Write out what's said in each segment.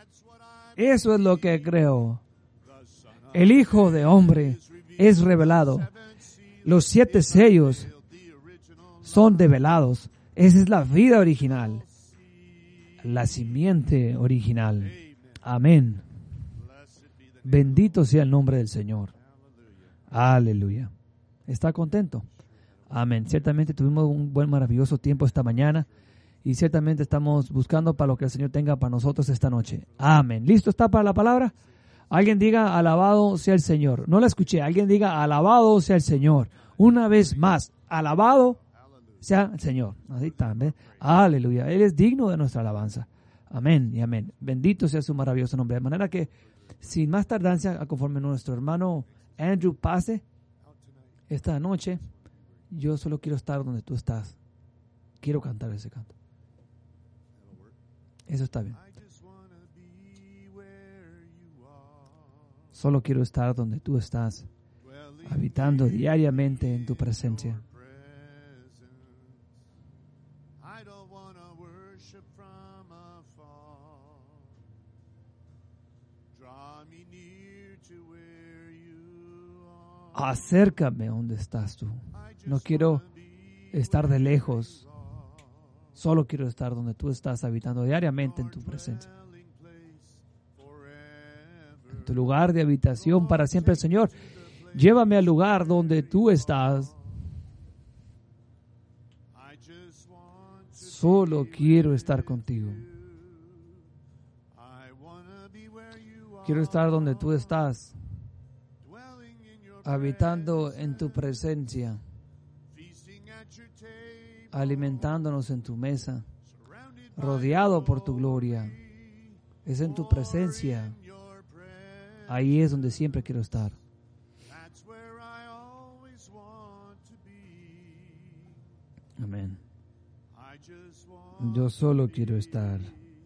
Eso es lo que creo. El Hijo de Hombre es revelado. Los 7 sellos son develados. Esa es la vida original. La simiente original. Amén. Bendito sea el nombre del Señor. Aleluya. ¿Está contento? Amén. Ciertamente tuvimos un buen, maravilloso tiempo esta mañana y ciertamente estamos buscando para lo que el Señor tenga para nosotros esta noche. Amén. ¿Listo está para la palabra? Alguien diga, alabado sea el Señor. No la escuché. Alguien diga, alabado sea el Señor. Una vez más, alabado sea el Señor. Así también. Aleluya. Él es digno de nuestra alabanza. Amén y amén. Bendito sea su maravilloso nombre. De manera que, sin más tardancia, conforme nuestro hermano Andrew pase esta noche, yo solo quiero estar donde tú estás. Quiero cantar ese canto. Eso está bien. Solo quiero estar donde tú estás, habitando diariamente en tu presencia. Acércame a donde estás tú. No quiero estar de lejos. Solo quiero estar donde tú estás, habitando diariamente en tu presencia. En tu lugar de habitación para siempre, Señor. Llévame al lugar donde tú estás. Solo quiero estar contigo. Quiero estar donde tú estás, habitando en tu presencia, alimentándonos en tu mesa, rodeado por tu gloria. Es en tu presencia. Ahí es donde siempre quiero estar. Amén. Yo solo quiero estar.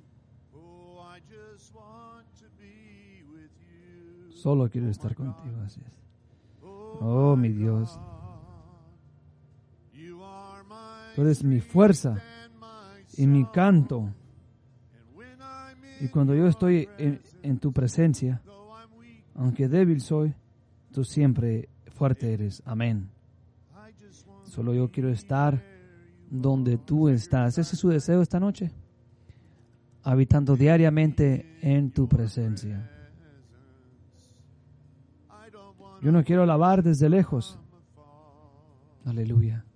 Solo quiero estar contigo, así es. Oh, mi Dios. Tú eres mi fuerza y mi canto. Y cuando yo estoy en tu presencia, aunque débil soy, tú siempre fuerte eres. Amén. Solo yo quiero estar donde tú estás. Ese es su deseo esta noche. Habitando diariamente en tu presencia. Yo no quiero alabar desde lejos. Aleluya.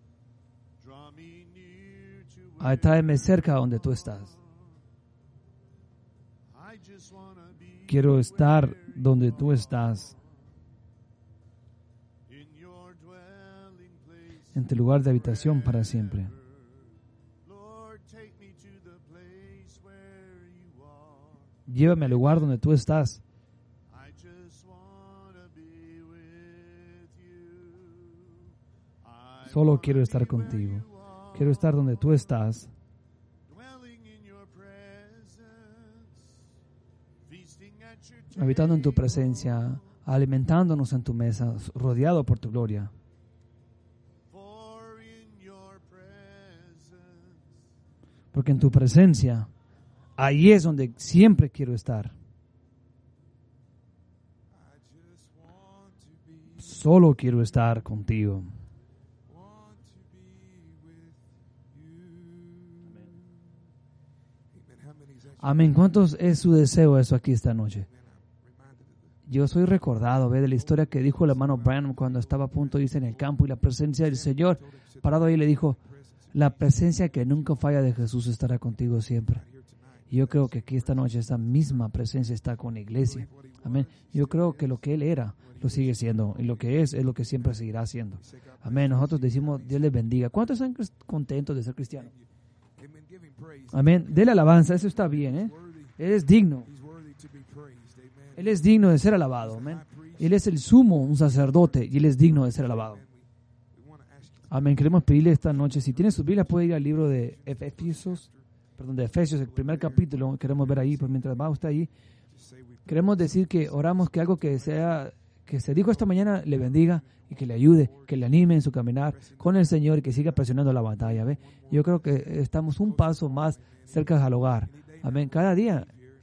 Tráeme cerca donde tú estás. Quiero estar donde tú estás. En tu lugar de habitación para siempre. Llévame al lugar donde tú estás. Solo quiero estar contigo. Quiero estar donde tú estás. Habitando en tu presencia, alimentándonos en tu mesa, rodeado por tu gloria. Porque en tu presencia, ahí es donde siempre quiero estar. Solo quiero estar contigo. Amén. ¿Cuántos es su deseo eso aquí esta noche? Yo soy recordado de la historia que dijo el hermano Branham cuando estaba a punto de irse en el campo y la presencia del Señor, parado ahí, le dijo, la presencia que nunca falla de Jesús estará contigo siempre. Y yo creo que aquí esta noche esa misma presencia está con la iglesia. Amén. Yo creo que lo que Él era, lo sigue siendo. Y lo que es lo que siempre seguirá siendo. Amén. Nosotros decimos, Dios les bendiga. ¿Cuántos están contentos de ser cristianos? Amén. Dele alabanza, eso está bien, ¿eh? Él es digno. Él es digno de ser alabado. Amén. Él es el sumo, un sacerdote, y Él es digno de ser alabado. Amén. Queremos pedirle esta noche, si tiene su Biblia, puede ir al libro de Efesios, el primer capítulo. Queremos ver ahí, pues mientras va usted ahí. Queremos decir que oramos que algo que se dijo esta mañana le bendiga y que le ayude, que le anime en su caminar con el Señor y que siga presionando la batalla. ¿Ve? Yo creo que estamos un paso más cerca al hogar. Amén. Cada día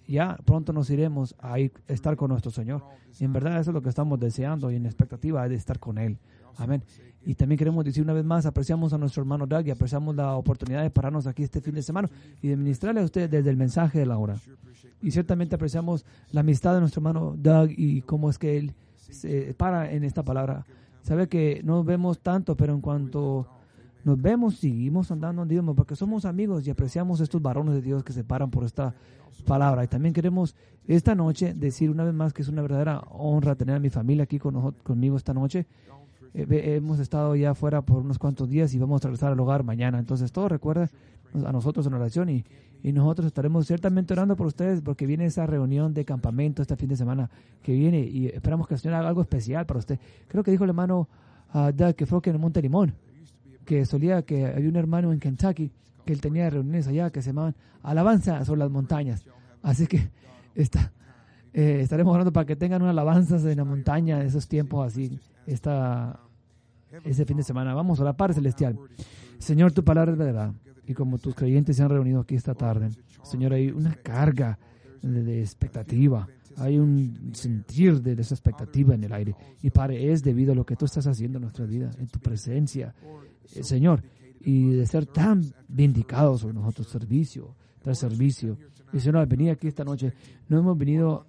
ya pronto nos iremos a estar con nuestro Señor. Y en verdad eso es lo que estamos deseando y en expectativa de estar con Él. Amén. Y también queremos decir una vez más, apreciamos a nuestro hermano Doug y apreciamos la oportunidad de pararnos aquí este fin de semana y de ministrarle a ustedes desde el mensaje de la hora. Y ciertamente apreciamos la amistad de nuestro hermano Doug y cómo es que él se para en esta palabra. Sabe que no nos vemos tanto, pero en cuanto nos vemos, seguimos andando en Dios, porque somos amigos y apreciamos estos varones de Dios que se paran por esta palabra. Y también queremos esta noche decir una vez más que es una verdadera honra tener a mi familia aquí conmigo esta noche. Hemos estado ya fuera por unos cuantos días y vamos a regresar al hogar mañana. Entonces, todo recuerda a nosotros en oración y nosotros estaremos ciertamente orando por ustedes porque viene esa reunión de campamento este fin de semana que viene y esperamos que el Señor haga algo especial para usted. Creo que dijo el hermano Doug que fue que en Monte Limón, que había un hermano en Kentucky que él tenía reuniones allá que se llamaban Alabanza sobre las montañas. Así que estaremos orando para que tengan una alabanza en la montaña de esos tiempos así. Ese fin de semana. Vamos a la Padre Celestial. Señor, tu palabra es verdad. Y como tus creyentes se han reunido aquí esta tarde, Señor, hay una carga de expectativa. Hay un sentir de esa expectativa en el aire. Y Padre, es debido a lo que tú estás haciendo en nuestra vida, en tu presencia, Señor. Y de ser tan vindicados sobre nosotros, servicio tras servicio. Y Señor, al venir aquí esta noche, no hemos venido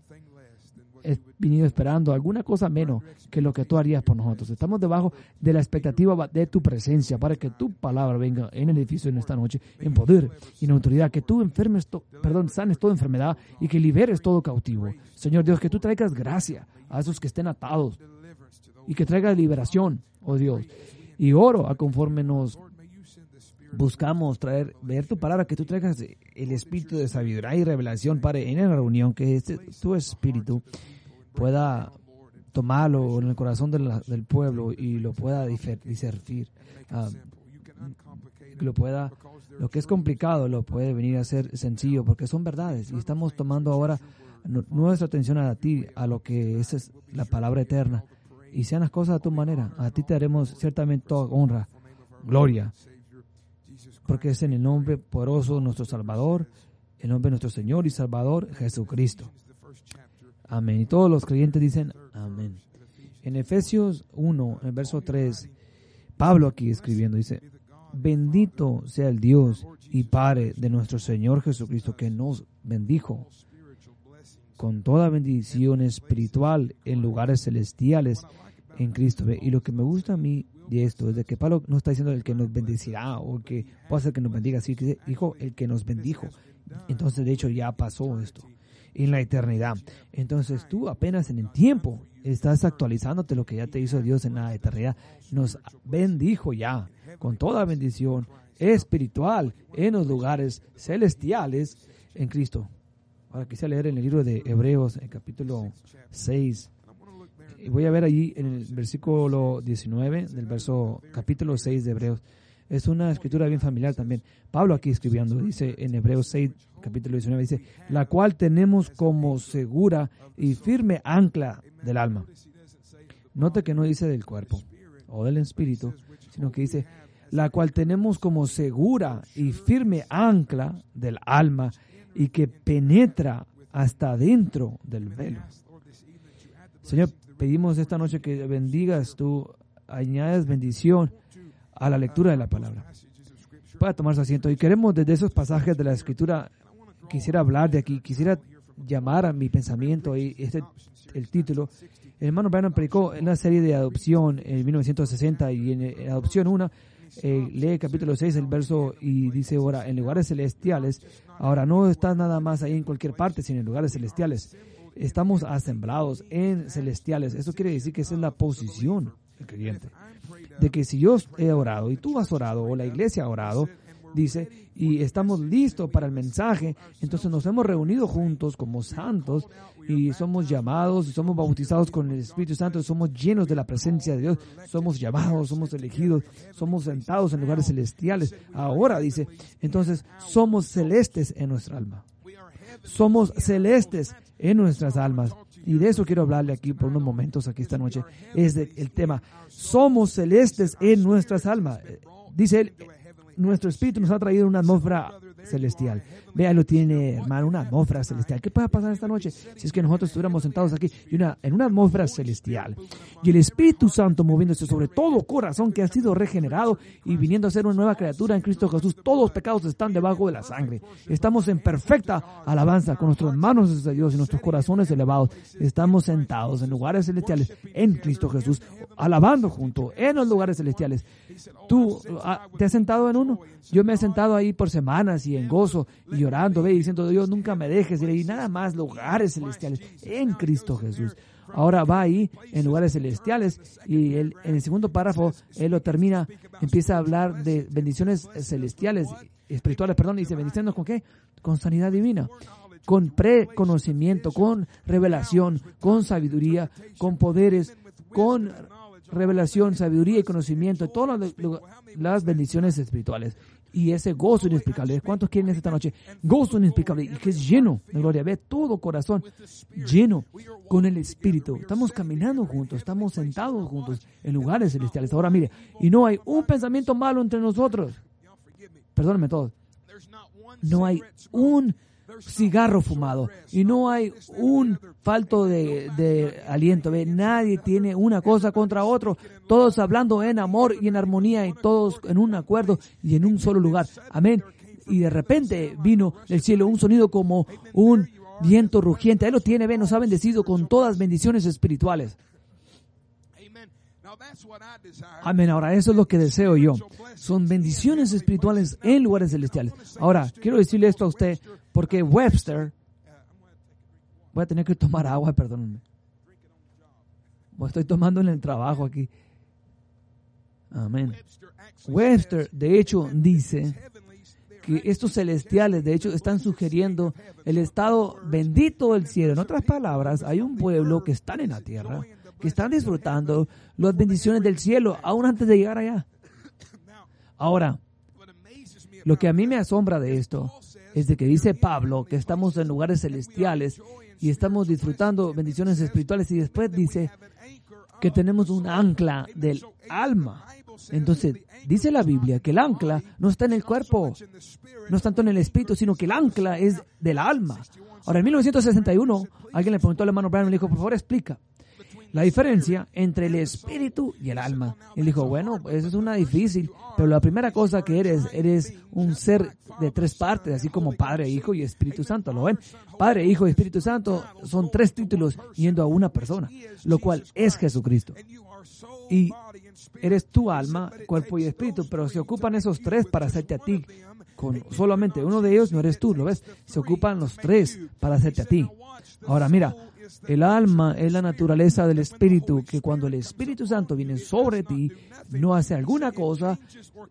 esperando alguna cosa menos que lo que tú harías por nosotros. Estamos debajo de la expectativa de tu presencia para que tu palabra venga en el edificio en esta noche en poder y en autoridad, que tú sanes toda enfermedad y que liberes todo cautivo. Señor Dios, que tú traigas gracia a esos que estén atados y que traigas liberación, oh Dios. Y oro a conforme nos buscamos ver tu palabra, que tú traigas el espíritu de sabiduría y revelación, Padre, en la reunión, que tu espíritu pueda tomarlo en el corazón del pueblo y lo pueda discernir. Lo que es complicado lo puede venir a ser sencillo, porque son verdades. Y estamos tomando ahora nuestra atención a ti, a lo que es la palabra eterna. Y sean las cosas a tu manera. A ti te daremos ciertamente toda honra, gloria, porque es en el nombre poderoso de nuestro Salvador, en el nombre de nuestro Señor y Salvador, Jesucristo. Amén. Y todos los creyentes dicen amén. En Efesios 1, en el verso 3, Pablo aquí escribiendo dice: bendito sea el Dios y Padre de nuestro Señor Jesucristo, que nos bendijo con toda bendición espiritual en lugares celestiales en Cristo. Y lo que me gusta a mí de esto es de que Pablo no está diciendo el que nos bendecirá o el que puede hacer que nos bendiga, así que dijo el que nos bendijo. Entonces, de hecho, ya pasó esto en la eternidad. Entonces, tú apenas en el tiempo estás actualizándote lo que ya te hizo Dios en la eternidad. Nos bendijo ya con toda bendición espiritual en los lugares celestiales en Cristo. Ahora quisiera leer en el libro de Hebreos, en capítulo 6. Y voy a ver allí en el versículo 19 del capítulo 6 de Hebreos. Es una escritura bien familiar también. Pablo aquí escribiendo, dice en Hebreos 6, capítulo 19, dice: la cual tenemos como segura y firme ancla del alma. Note que no dice del cuerpo o del espíritu, sino que dice: la cual tenemos como segura y firme ancla del alma y que penetra hasta dentro del velo. Señor, pedimos esta noche que bendigas tú, añades bendición a la lectura de la palabra. Pueda tomarse asiento. Y queremos desde esos pasajes de la Escritura, quisiera hablar de aquí, quisiera llamar a mi pensamiento y el título. El hermano Branham predicó en una serie de adopción en 1960 y en adopción 1 lee el capítulo 6, el verso, y dice: ahora, en lugares celestiales, ahora no estás nada más ahí en cualquier parte, sino en lugares celestiales. Estamos asemblados en celestiales. Eso quiere decir que esa es la posición del creyente. De que si yo he orado y tú has orado o la iglesia ha orado, dice, y estamos listos para el mensaje, entonces nos hemos reunido juntos como santos y somos llamados y somos bautizados con el Espíritu Santo, somos llenos de la presencia de Dios, somos llamados, somos elegidos, somos sentados en lugares celestiales. Ahora dice, entonces somos celestes en nuestra alma. Somos celestes en nuestras almas. Y de eso quiero hablarle aquí por unos momentos aquí esta noche. Es el tema. Somos celestes en nuestras almas. Dice él, nuestro espíritu nos ha traído una atmósfera celestial. Vea, lo tiene, hermano, una atmósfera celestial. ¿Qué puede pasar esta noche si es que nosotros estuviéramos sentados aquí en una atmósfera celestial? Y el Espíritu Santo moviéndose sobre todo corazón que ha sido regenerado y viniendo a ser una nueva criatura en Cristo Jesús. Todos los pecados están debajo de la sangre. Estamos en perfecta alabanza con nuestras manos hacia Dios y nuestros corazones elevados. Estamos sentados en lugares celestiales en Cristo Jesús, alabando junto en los lugares celestiales. ¿Tú te has sentado en uno? Yo me he sentado ahí por semanas y en gozo y llorando, diciendo, Dios, nunca me dejes. Y nada más lugares celestiales en Cristo Jesús. Ahora va ahí en lugares celestiales y en el segundo párrafo él lo termina, empieza a hablar de bendiciones celestiales, espirituales, perdón, y dice, bendiciones ¿con qué? Con sanidad divina, con preconocimiento, con revelación, con sabiduría, con poderes, con revelación, sabiduría y conocimiento, todas las bendiciones espirituales. Y ese gozo inexplicable. ¿Cuántos quieren esta noche? Gozo inexplicable y que es lleno de gloria. Ve todo corazón lleno con el Espíritu. Estamos caminando juntos, estamos sentados juntos en lugares celestiales. Ahora mire, y no hay un pensamiento malo entre nosotros. Perdónenme todos. No hay un cigarro fumado y no hay un falto de aliento. ¿Ve? Nadie tiene una cosa contra otro, todos hablando en amor y en armonía y todos en un acuerdo y en un solo lugar. Amén. Y de repente vino del cielo un sonido como un viento rugiente. Él lo tiene, ve, nos ha bendecido con todas bendiciones espirituales. Amén. Ahora, eso es lo que deseo yo. Son bendiciones espirituales en lugares celestiales. Ahora, quiero decirle esto a usted, porque Webster... Voy a tener que tomar agua, perdónenme. Estoy tomando en el trabajo aquí. Amén. Webster, de hecho, dice que estos celestiales, de hecho, están sugiriendo el estado bendito del cielo. En otras palabras, hay un pueblo que están en la tierra, que están disfrutando las bendiciones del cielo, aún antes de llegar allá. Ahora, lo que a mí me asombra de esto es de que dice Pablo que estamos en lugares celestiales y estamos disfrutando bendiciones espirituales y después dice que tenemos un ancla del alma. Entonces, dice la Biblia que el ancla no está en el cuerpo, no es tanto en el espíritu, sino que el ancla es del alma. Ahora, en 1961, alguien le preguntó al hermano Branham y le dijo, por favor, explica la diferencia entre el espíritu y el alma. Él dijo, bueno, eso es una difícil, pero la primera cosa que eres un ser de tres partes, así como Padre, Hijo y Espíritu Santo. ¿Lo ven? Padre, Hijo y Espíritu Santo son tres títulos yendo a una persona, lo cual es Jesucristo. Y eres tu alma, cuerpo y espíritu, pero se ocupan esos tres para hacerte a ti. Con solamente uno de ellos no eres tú, ¿lo ves? Se ocupan los tres para hacerte a ti. Ahora mira, el alma es la naturaleza del Espíritu, que cuando el Espíritu Santo viene sobre ti, no hace alguna cosa,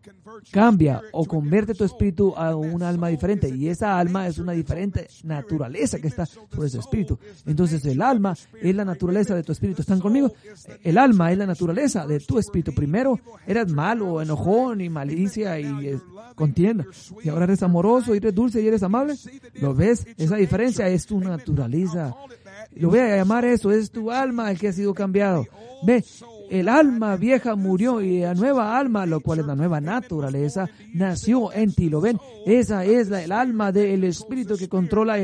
cambia o convierte tu espíritu a un alma diferente. Y esa alma es una diferente naturaleza que está sobre ese espíritu. Entonces el alma es la naturaleza de tu espíritu. ¿Están conmigo? El alma es la naturaleza de tu espíritu. Primero eras malo, enojón y malicia y contienda. Y ahora eres amoroso, y eres dulce y eres amable. ¿Lo ves? Esa diferencia es tu naturaleza. Lo voy a llamar eso, es tu alma el que ha sido cambiado. Ve, el alma vieja murió y la nueva alma, lo cual es la nueva naturaleza, nació en ti. ¿Lo ven? Esa es el alma del espíritu que controla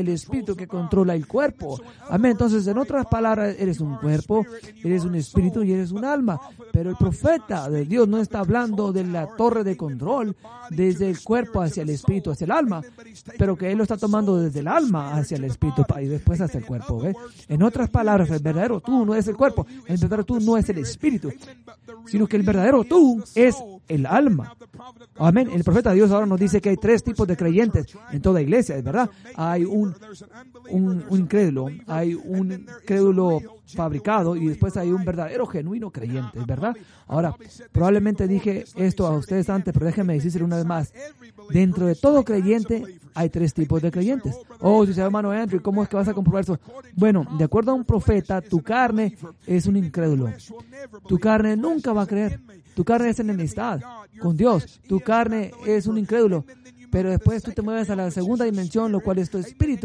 el cuerpo. Amén. Entonces, en otras palabras, eres un cuerpo, eres un espíritu y eres un alma. Pero el profeta de Dios no está hablando de la torre de control desde el cuerpo hacia el espíritu, hacia el alma, pero que él lo está tomando desde el alma hacia el espíritu y después hacia el cuerpo. ¿Ve? En otras palabras, el verdadero tú no es el cuerpo, el verdadero tú no es el espíritu, sino que el verdadero tú es el alma. Amén. El profeta de Dios ahora nos dice que hay tres tipos de creyentes en toda iglesia, ¿es verdad? Hay un incrédulo, hay un crédulo fabricado y después hay un verdadero, genuino creyente, ¿es verdad? Ahora, probablemente dije esto a ustedes antes, pero déjenme decírselo una vez más. Dentro de todo creyente hay tres tipos de creyentes. Oh, dice hermano Andrew, ¿cómo es que vas a comprobar eso? Bueno, de acuerdo a un profeta, tu carne es un incrédulo. Tu carne nunca va a creer. Tu carne es enemistad con Dios. Tu carne es un incrédulo. Pero después tú te mueves a la segunda dimensión, lo cual es tu espíritu,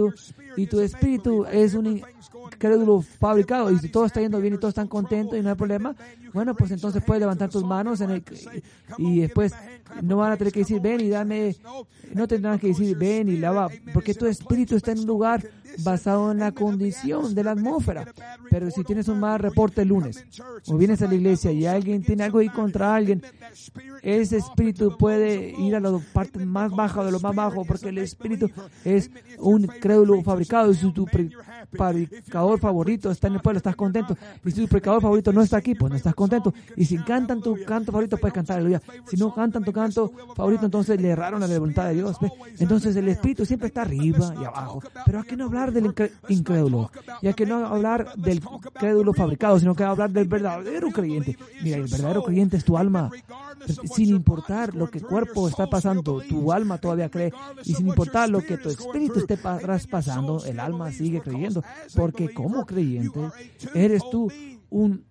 y tu espíritu es un incrédulo fabricado, y si todo está yendo bien y todos están contentos y no hay problema, bueno, pues entonces puedes levantar tus manos y después no van a tener que decir ven y dame, no tendrán que decir ven y lava, porque tu espíritu está en un lugar basado en la condición de la atmósfera. Pero si tienes un mal reporte el lunes o vienes a la iglesia y alguien tiene algo ahí contra alguien, ese espíritu puede ir a la parte más baja de lo más bajo, porque el espíritu es un crédulo fabricado, y si tu predicador favorito está en el pueblo, estás contento, y si tu predicador favorito no está aquí, pues no estás contento, y si cantan tu canto favorito, puedes cantar aleluya. Si no cantan tu canto favorito, entonces le erraron a la voluntad de Dios. ¿Ve? Entonces el espíritu siempre está arriba y abajo, pero hay que no hablar del incrédulo, y hay que no hablar del crédulo fabricado, sino que hablar del verdadero creyente. Mira, el verdadero creyente es tu alma. Sin importar lo que el cuerpo está pasando, tu alma todavía cree, y sin importar lo que tu espíritu esté traspasando, el alma sigue creyendo, porque como creyente eres tú un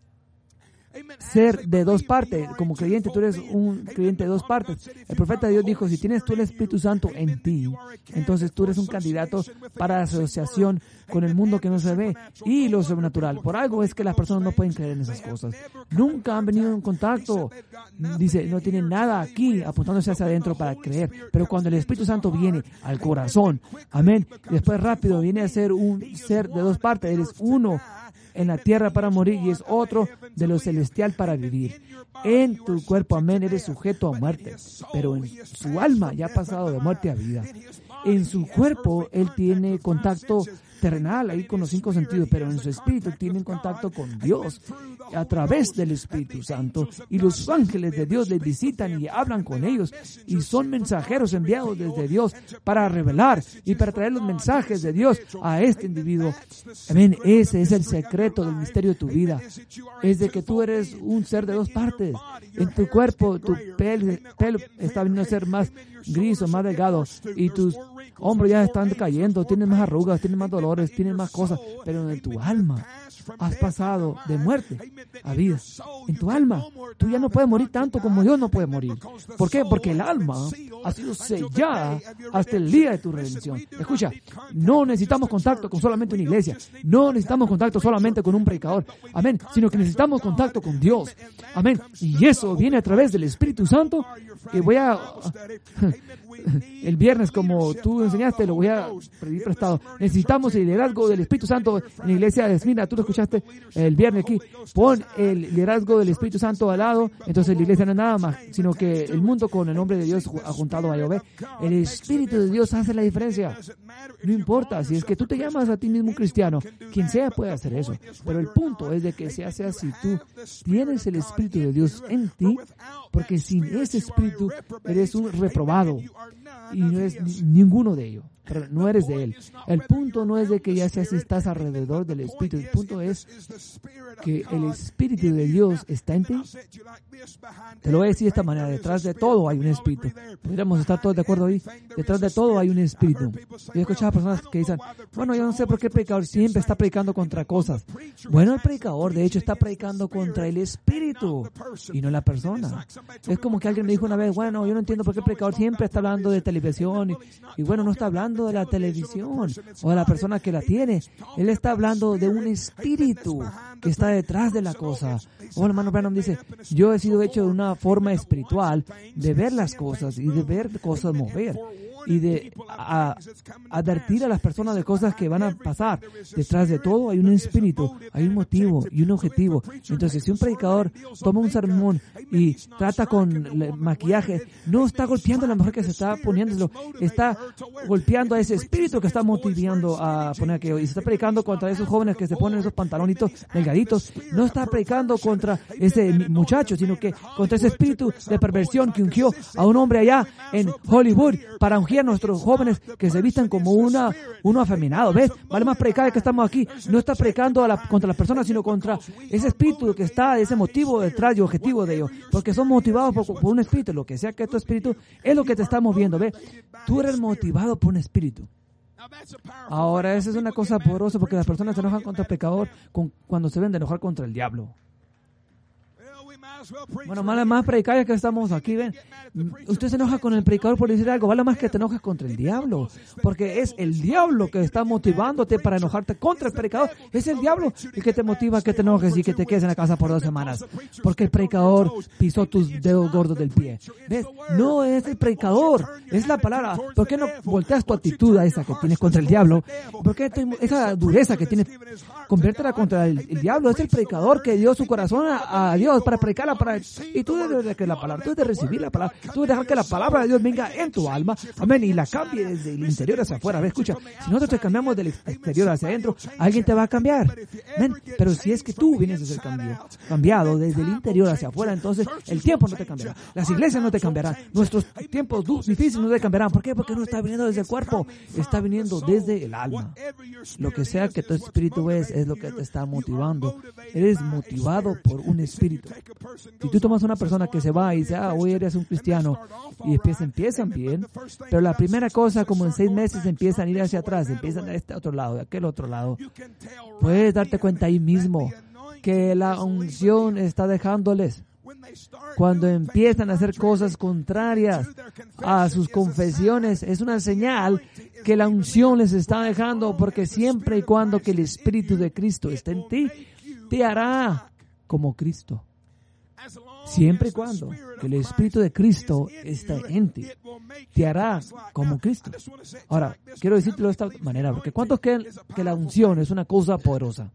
ser de dos partes. Como creyente, tú eres un creyente de dos partes. El profeta de Dios dijo, si tienes tú el Espíritu Santo en ti, entonces tú eres un candidato para asociación con el mundo que no se ve y lo sobrenatural. Por algo es que las personas no pueden creer en esas cosas. Nunca han venido en contacto. Dice, no tienen nada aquí apuntándose hacia adentro para creer. Pero cuando el Espíritu Santo viene al corazón, amén, y después rápido viene a ser un ser de dos partes. Eres uno en la tierra para morir y es otro de lo celestial para vivir. En tu cuerpo, amén, eres sujeto a muerte, pero en su alma ya ha pasado de muerte a vida. En su cuerpo, él tiene contacto terrenal ahí con los 5 sentidos, pero en su espíritu tienen contacto con Dios a través del Espíritu Santo, y los ángeles de Dios les visitan y hablan con ellos, y son mensajeros enviados desde Dios para revelar y para traer los mensajes de Dios a este individuo. Amén. Ese es el secreto del misterio de tu vida, es de que tú eres un ser de dos partes. En tu cuerpo, tu pelo está viniendo a ser más gris o más delgado, y tus hombros ya están cayendo, tienes más arrugas, tienes más dolores, tienes más cosas, pero en tu alma has pasado de muerte a vida. En tu alma, tú ya no puedes morir tanto como Dios no puede morir. ¿Por qué? Porque el alma ha sido sellada hasta el día de tu redención. Escucha, no necesitamos contacto con solamente una iglesia, no necesitamos contacto solamente con un predicador, amén, sino que necesitamos contacto con Dios, amén, y eso viene a través del Espíritu Santo. Que voy a el viernes, como tú enseñaste, lo voy a pedir prestado. Necesitamos el liderazgo del Espíritu Santo en la iglesia de Esmina. Tú lo escuchaste el viernes aquí. Pon el liderazgo del Espíritu Santo al lado, entonces la iglesia no es nada más, sino que el mundo con el nombre de Dios ha juntado a Jehová. El Espíritu de Dios hace la diferencia. No importa si es que tú te llamas a ti mismo un cristiano, quien sea puede hacer eso, pero el punto es de que se hace así. Tú tienes el Espíritu de Dios en ti, porque sin ese Espíritu eres un reprobado y no eres ninguno de ellos, pero no eres de Él. El punto no es de que ya seas si estás alrededor del Espíritu, el punto es que el Espíritu de Dios está en ti. Te lo voy a decir de esta manera, detrás de todo hay un Espíritu. Podríamos estar todos de acuerdo ahí. Detrás de todo hay un Espíritu. Yo he escuchado a personas que dicen, bueno, yo no sé por qué el predicador siempre está predicando contra cosas. Bueno, el predicador de hecho está predicando contra el Espíritu y no la persona. Es como que alguien me dijo una vez, bueno, yo no entiendo por qué el predicador siempre está hablando de televisión y bueno, no está hablando de la televisión o de la persona que la tiene. Él está hablando de un espíritu que está detrás de la cosa. Oh, el hermano Branham dice, yo he sido hecho de una forma espiritual de ver las cosas y de ver cosas mover y de advertir a las personas de cosas que van a pasar. Detrás de todo hay un espíritu, hay un motivo y un objetivo. Entonces, si un predicador toma un sermón y trata con maquillaje, no está golpeando a la mujer que se está poniéndolo, está golpeando a ese espíritu que está motivando a poner aquello. Y se está predicando contra esos jóvenes que se ponen esos pantalonitos delgaditos. No está predicando contra ese muchacho, sino que contra ese espíritu de perversión que ungió a un hombre allá en Hollywood para ungir a nuestros jóvenes que se vistan como uno afeminado. ¿Ves? Vale más predicar que estamos aquí. No está predicando contra las personas, sino contra ese espíritu que está, ese motivo detrás y objetivo de ellos. Porque son motivados por un espíritu. Lo que sea que tu espíritu es lo que te está moviendo. ¿Ves? Tú eres motivado por un espíritu. Ahora, esa es una cosa poderosa porque las personas se enojan contra el pecador cuando se ven de enojar contra el diablo. Bueno, vale más predicar ya que estamos aquí, ven. Usted se enoja con el predicador por decir algo, vale más que te enojas contra el diablo, porque es el diablo que está motivándote para enojarte contra el predicador. Es el diablo el que te motiva a que te enojes y que te quedes en la casa por 2 semanas, porque el predicador pisó tus dedos gordos del pie. ¿Ves? No es el predicador, es la palabra. ¿Por qué no volteas tu actitud a esa que tienes contra el diablo? ¿Por qué esa dureza que tienes, conviértela contra el diablo? Es el predicador que dio su corazón a Dios para predicarla, y tú debes de creer la palabra, tú debes de recibir la palabra, tú debes dejar que la palabra de Dios venga en tu alma, amén, y la cambie desde el interior hacia afuera. Ve, escucha, si nosotros te cambiamos del exterior hacia adentro, alguien te va a cambiar, amén, pero si es que tú vienes a ser cambiado desde el interior hacia afuera, entonces el tiempo no te cambiará, las iglesias no te cambiarán, nuestros tiempos difíciles no te cambiarán. ¿Por qué? Porque no está viniendo desde el cuerpo, está viniendo desde el alma. Lo que sea que tu espíritu es lo que te está motivando. Eres motivado por un espíritu. Si tú tomas una persona que se va y dice, hoy eres un cristiano, y empiezan bien, pero la primera cosa, como en 6 meses, empiezan a ir hacia atrás, empiezan a este otro lado, de aquel otro lado. Puedes darte cuenta ahí mismo que la unción está dejándoles. Cuando empiezan a hacer cosas contrarias a sus confesiones, es una señal que la unción les está dejando, porque siempre y cuando que el Espíritu de Cristo esté en ti, te hará como Cristo. Siempre y cuando que el Espíritu de Cristo esté en ti, te hará como Cristo. Ahora, quiero decírtelo de esta manera, porque ¿cuántos creen que la unción es una cosa poderosa?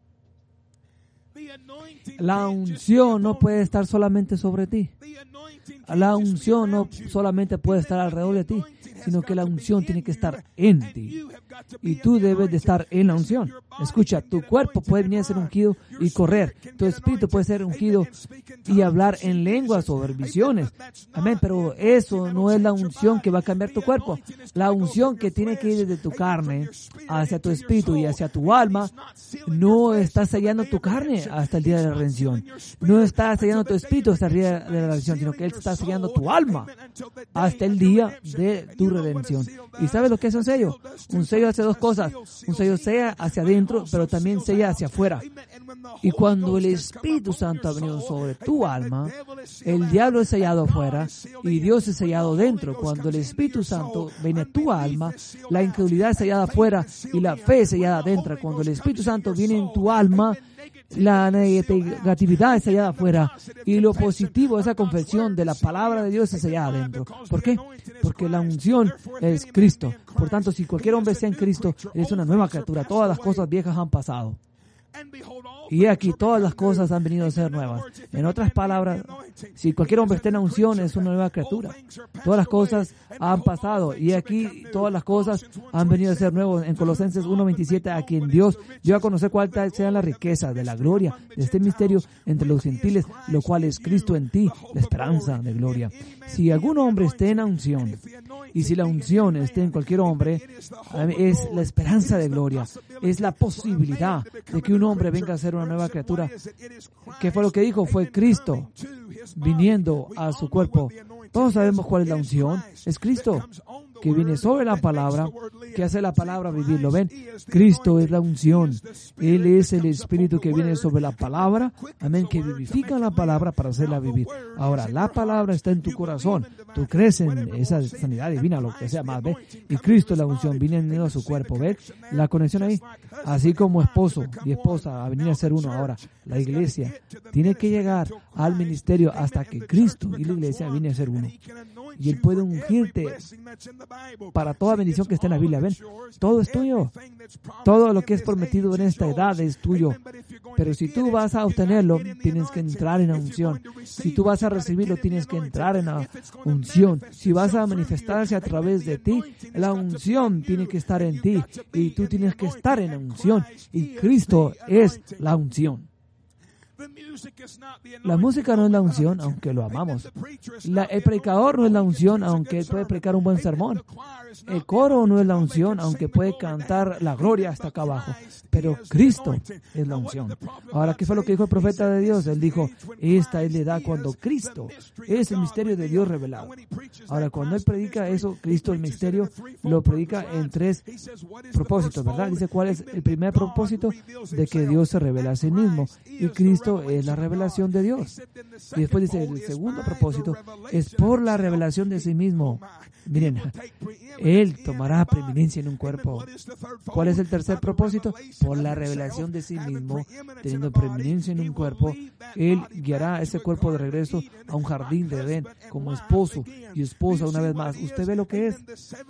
La unción no puede estar solamente sobre ti. La unción no solamente puede estar alrededor de ti, sino que la unción tiene que estar en ti. Y tú debes de estar en la unción. Escucha, tu cuerpo puede venir a ser ungido y correr. Tu espíritu puede ser ungido y hablar en lenguas o ver visiones. Amén, pero eso no es la unción que va a cambiar tu cuerpo. La unción que tiene que ir desde tu carne hacia tu espíritu y hacia tu alma, no está sellando tu carne hasta el día de la redención. No está sellando tu espíritu hasta el día de la redención, sino que Él está sellando tu alma hasta el día de tu redención. ¿Y sabes lo que es un sello? Un sello hace 2 cosas. Un sello sella hacia adentro, pero también sella hacia afuera. Y cuando el Espíritu Santo ha venido sobre tu alma, el diablo es sellado afuera y Dios es sellado dentro. Cuando el Espíritu Santo viene a tu alma, la incredulidad es sellada afuera y la fe es sellada adentro. Cuando el Espíritu Santo viene en tu alma, la negatividad es sellada afuera y lo positivo, esa confesión de la palabra de Dios es sellada adentro. ¿Por qué? Porque la unción es Cristo. Por tanto, si cualquier hombre está en Cristo, es una nueva criatura. Todas las cosas viejas han pasado. Y aquí todas las cosas han venido a ser nuevas. En otras palabras, si cualquier hombre está en la unción, es una nueva criatura. Todas las cosas han pasado. Y aquí todas las cosas han venido a ser nuevas. En Colosenses 1:27, a quien Dios dio a conocer cuál sea la riqueza de la gloria de este misterio entre los gentiles, lo cual es Cristo en ti, la esperanza de gloria. Si algún hombre esté en la unción, y si la unción esté en cualquier hombre, es la esperanza de gloria. Es la posibilidad de que un hombre venga a ser una nueva criatura. ¿Qué fue lo que dijo? Fue Cristo viniendo a su cuerpo. Todos sabemos cuál es la unción. Es Cristo que viene sobre la palabra, que hace la palabra vivirlo. ¿Ven? Cristo es la unción. Él es el Espíritu que viene sobre la palabra. Amén. Que vivifica la palabra para hacerla vivir. Ahora, la palabra está en tu corazón. Tú crees en esa sanidad divina, lo que sea más. ¿Ven? Y Cristo es la unción. Viene a su cuerpo. ¿Ven? La conexión ahí. Así como esposo y esposa a venir a ser uno ahora. La iglesia tiene que llegar al ministerio hasta que Cristo y la iglesia vienen a ser uno. Y Él puede ungirte para toda bendición que está en la Biblia. ¿Ven? Todo es tuyo. Todo lo que es prometido en esta edad es tuyo. Pero si tú vas a obtenerlo, tienes que entrar en la unción. Si tú vas a recibirlo, tienes que entrar en la unción. Si vas a manifestarse a través de ti, la unción tiene que estar en ti. Y tú tienes que estar en la unción. Y Cristo es la unción. La música no es la unción, aunque lo amamos. El predicador no es la unción, aunque puede predicar un buen sermón. El coro no es la unción, aunque puede cantar la gloria hasta acá abajo. Pero Cristo es la unción. Ahora, ¿qué fue lo que dijo el profeta de Dios? Él dijo, esta es la edad cuando Cristo es el misterio de Dios revelado. Ahora, cuando Él predica eso, Cristo el misterio, lo predica en 3 propósitos, ¿verdad? Dice, ¿cuál es el primer propósito? De que Dios se revela a sí mismo. Y Cristo Cristo es la revelación de Dios. Y después dice, el segundo propósito es por la revelación de sí mismo. Miren, Él tomará preeminencia en un cuerpo. ¿Cuál es el tercer propósito? Por la revelación de sí mismo, teniendo preeminencia en un cuerpo, Él guiará a ese cuerpo de regreso a un jardín de Edén como esposo y esposa una vez más. ¿Usted ve lo que es?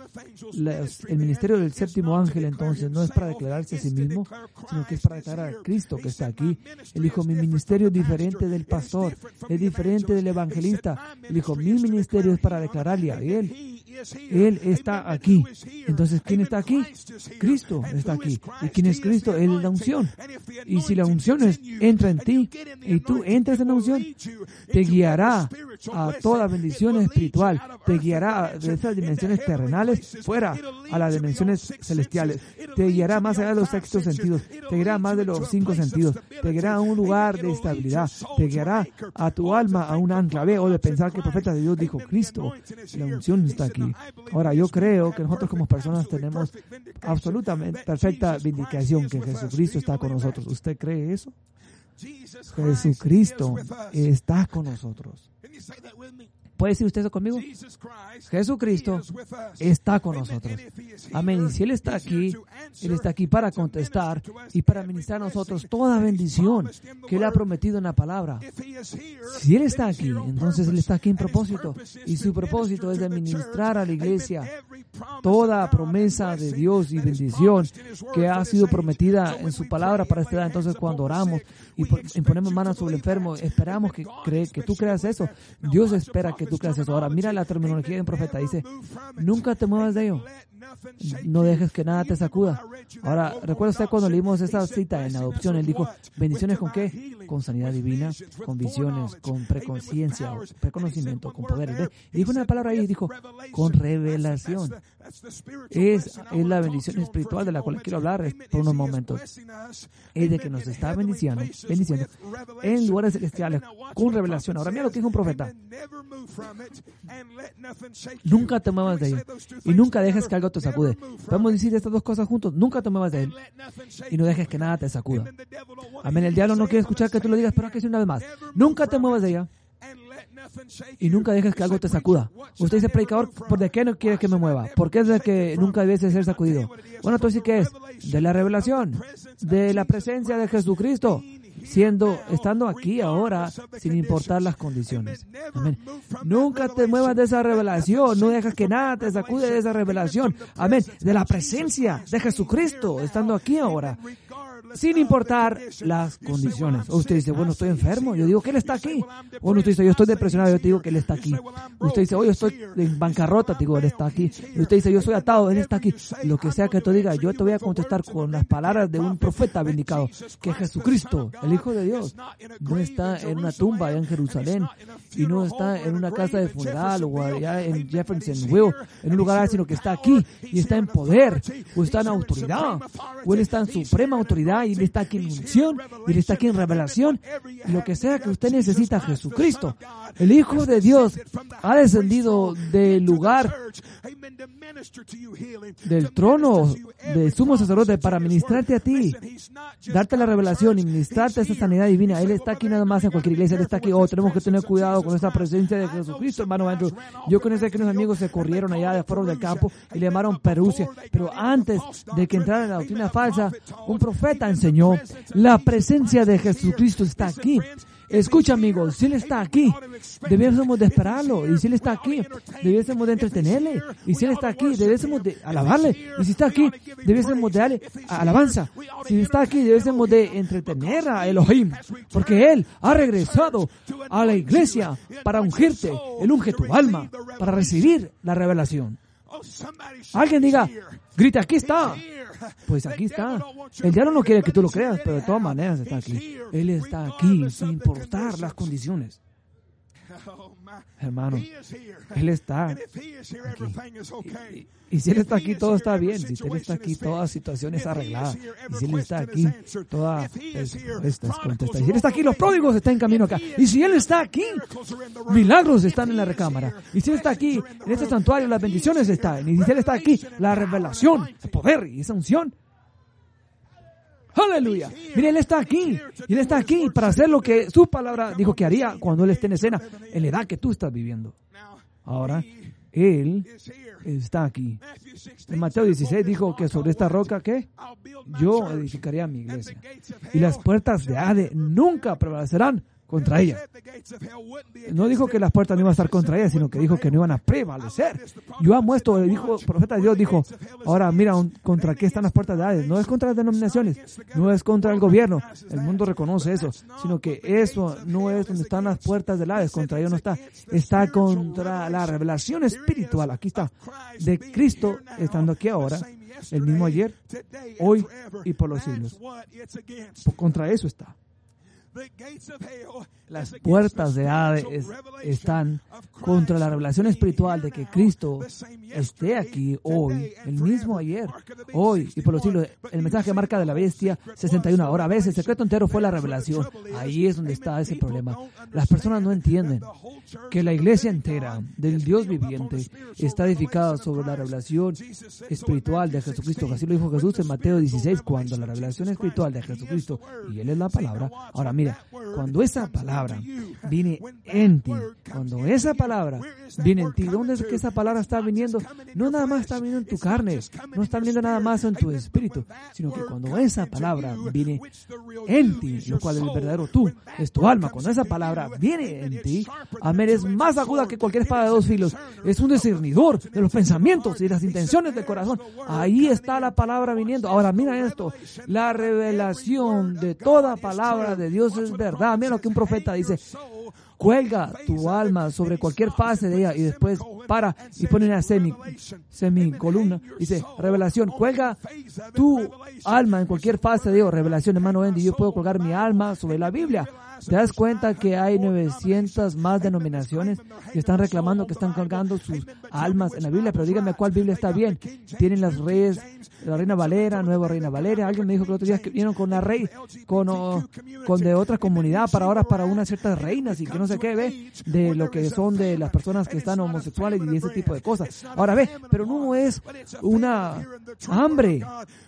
El ministerio del séptimo ángel, entonces, no es para declararse a sí mismo, sino que es para declarar a Cristo que está aquí. Él dijo, mi ministerio es diferente del pastor, es diferente del evangelista. Él dijo, mi ministerio es para declararle a Él. Él está aquí. Entonces, ¿quién está aquí? Cristo está aquí. ¿Y quién es Cristo? Él es la unción. Y si la unción entra en ti y tú entras en la unción, te guiará a toda bendición espiritual. Te guiará de esas dimensiones terrenales fuera a las dimensiones celestiales. Te guiará más allá de los sextos sentidos. Te guiará más de los 5 sentidos. Te guiará a un lugar de estabilidad. Te guiará a tu alma a un ancla. O de pensar que el profeta de Dios dijo, Cristo, la unción está aquí. Ahora, yo creo que nosotros como personas tenemos absolutamente perfecta vindicación que Jesucristo está con nosotros. ¿Usted cree eso? Jesucristo está con nosotros. ¿Puede decir usted eso conmigo? Jesucristo está con nosotros. Amén. Y si Él está aquí para contestar y para ministrar a nosotros toda bendición que Él ha prometido en la palabra. Si Él está aquí, entonces Él está aquí en propósito. Y su propósito es de ministrar a la iglesia toda promesa de Dios y bendición que ha sido prometida en su palabra para esta edad. Entonces, cuando oramos y ponemos manos sobre el enfermo, esperamos que tú creas eso. Dios espera que tú creas eso. Ahora, mira la terminología de un profeta. Dice, nunca te muevas de ello. No dejes que nada te sacuda. Ahora, ¿recuerda usted cuando leímos esa cita en adopción? Él dijo, ¿bendiciones con qué? Con sanidad divina, con visiones, con preconciencia, preconocimiento, con poderes. Y dijo una palabra ahí, dijo, con revelación. Es la bendición espiritual de la cual quiero hablar por unos momentos. Es de que nos está bendiciendo en lugares celestiales con revelación. Ahora, mira lo que dijo un profeta. Nunca te muevas de ello y nunca dejes que algo te sacude. Podemos decir estas dos cosas juntos. Nunca te muevas de él y no dejes que nada te sacuda. Amén. El diablo no quiere escuchar que tú lo digas, pero hay que decir una vez más. Nunca te muevas de ella y nunca dejes que algo te sacuda. Usted dice, predicador, ¿por de qué no quieres que me mueva? ¿Por qué es de que nunca debiese ser sacudido? Bueno, entonces, ¿qué es? De la revelación, de la presencia de Jesucristo, estando aquí ahora, sin importar las condiciones. Amén. Nunca te muevas de esa revelación, no dejas que nada te sacude de esa revelación. Amén. De la presencia de Jesucristo, estando aquí ahora, sin importar las condiciones. O usted dice, bueno, estoy enfermo. Yo digo que Él está aquí. Bueno, usted dice, yo estoy depresionado. Yo te digo que Él está aquí. Usted dice, yo estoy en bancarrota. Te digo, Él está aquí. Y usted dice, yo soy atado. Él está aquí. Lo que sea que tú digas, yo te voy a contestar con las palabras de un profeta vindicado, que Jesucristo, el Hijo de Dios, no está en una tumba allá en Jerusalén y no está en una casa de funeral o allá en Jeffersonville, en un lugar, sino que está aquí y está en poder, o está en autoridad, o Él está en suprema autoridad y Él está aquí en unción y Él está aquí en revelación. Y lo que sea que usted necesita, Jesucristo, el Hijo de Dios, ha descendido del lugar del trono del sumo sacerdote para ministrarte a ti, darte la revelación y ministrarte esa sanidad divina. Él está aquí nada más en cualquier iglesia. Él está aquí. Tenemos que tener cuidado con esta presencia de Jesucristo, hermano Andrew. Yo conocí que unos amigos se corrieron allá de fuera del campo y le llamaron Perusia. Pero antes de que entrara en la doctrina falsa, un profeta enseñó, la presencia de Jesucristo está aquí. Escucha, amigos, si Él está aquí, debiésemos de esperarlo. Y si Él está aquí, debiésemos de entretenerle. Y si Él está aquí, debiésemos de alabarle. Y si está aquí, debiésemos de darle alabanza. Si está aquí, debiésemos de entretener a Elohim. Porque Él ha regresado a la iglesia para ungirte. Él unge tu alma para recibir la revelación. Alguien diga, grita, aquí está. Pues aquí está. El diablo no quiere que tú lo creas, pero de todas maneras está aquí. Él está aquí sin importar las condiciones. Hermano, Él está aquí. Y si Él está aquí, todo está bien. Si Él está aquí, toda situación es arreglada. Y si Él está aquí, toda respuesta es contestada. Y si Él está aquí, los pródigos están en camino acá. Y si Él está aquí, milagros están en la recámara. Y si Él está aquí, en este santuario, las bendiciones están. Y si Él está aquí, la revelación, el poder y esa unción. ¡Aleluya! Mire, Él está aquí. Y Él está aquí para hacer lo que su palabra dijo que haría cuando Él esté en escena, en la edad que tú estás viviendo. Ahora, Él está aquí. En Mateo 16 dijo que sobre esta roca, ¿qué? Yo edificaría mi iglesia. Y las puertas de Hades nunca prevalecerán contra ella. No dijo que las puertas no iban a estar contra ella, sino que dijo que no iban a prevalecer. Yo amo esto, dijo, el profeta de Dios dijo, ahora mira, ¿contra qué están las puertas de Hades? No es contra las denominaciones, no es contra el gobierno, el mundo reconoce eso, sino que eso no es donde están las puertas del Hades, contra ello no está, está contra la revelación espiritual, aquí está, de Cristo estando aquí ahora, el mismo ayer, hoy y por los siglos. Contra eso está. Las puertas de Hades están contra la revelación espiritual de que Cristo esté aquí hoy, el mismo ayer, hoy y por los siglos. El mensaje marca de la bestia 61. Ahora ves, el secreto entero fue la revelación. Ahí es donde está ese problema. Las personas no entienden que la iglesia entera del Dios viviente está edificada sobre la revelación espiritual de Jesucristo. Así lo dijo Jesús en Mateo 16, cuando la revelación espiritual de Jesucristo, y Él es la palabra. Ahora mira, cuando esa palabra viene en ti, cuando esa palabra viene en ti, ¿dónde es que esa palabra está viniendo? No nada más está viniendo en tu carne, no está viniendo nada más en tu espíritu, sino que cuando esa palabra viene en ti, lo cual es el verdadero tú, es tu alma, cuando esa palabra viene en ti, amén, es más aguda que cualquier espada de dos filos, es un discernidor de los pensamientos y las intenciones del corazón. Ahí está la palabra viniendo. Ahora mira esto, la revelación de toda palabra de Dios es verdad. Mira lo que un profeta dice: cuelga tu alma sobre cualquier fase de ella, y después para y pone una semicolumna. Dice, revelación, cuelga tu alma en cualquier fase de ella. Revelación, hermano Andy, yo puedo colgar mi alma sobre la Biblia. ¿Te das cuenta que hay 900 más denominaciones que están reclamando, que están colgando sus almas en la Biblia? Pero díganme cuál Biblia está bien. Tienen las reyes, la Reina Valera, Nueva Reina Valera. Alguien me dijo que el otro día que vinieron con la rey, con de otra comunidad para ahora, para unas ciertas reinas y que no sé qué, ve, de lo que son de las personas que están homosexuales y ese tipo de cosas. Ahora ve, pero no es una hambre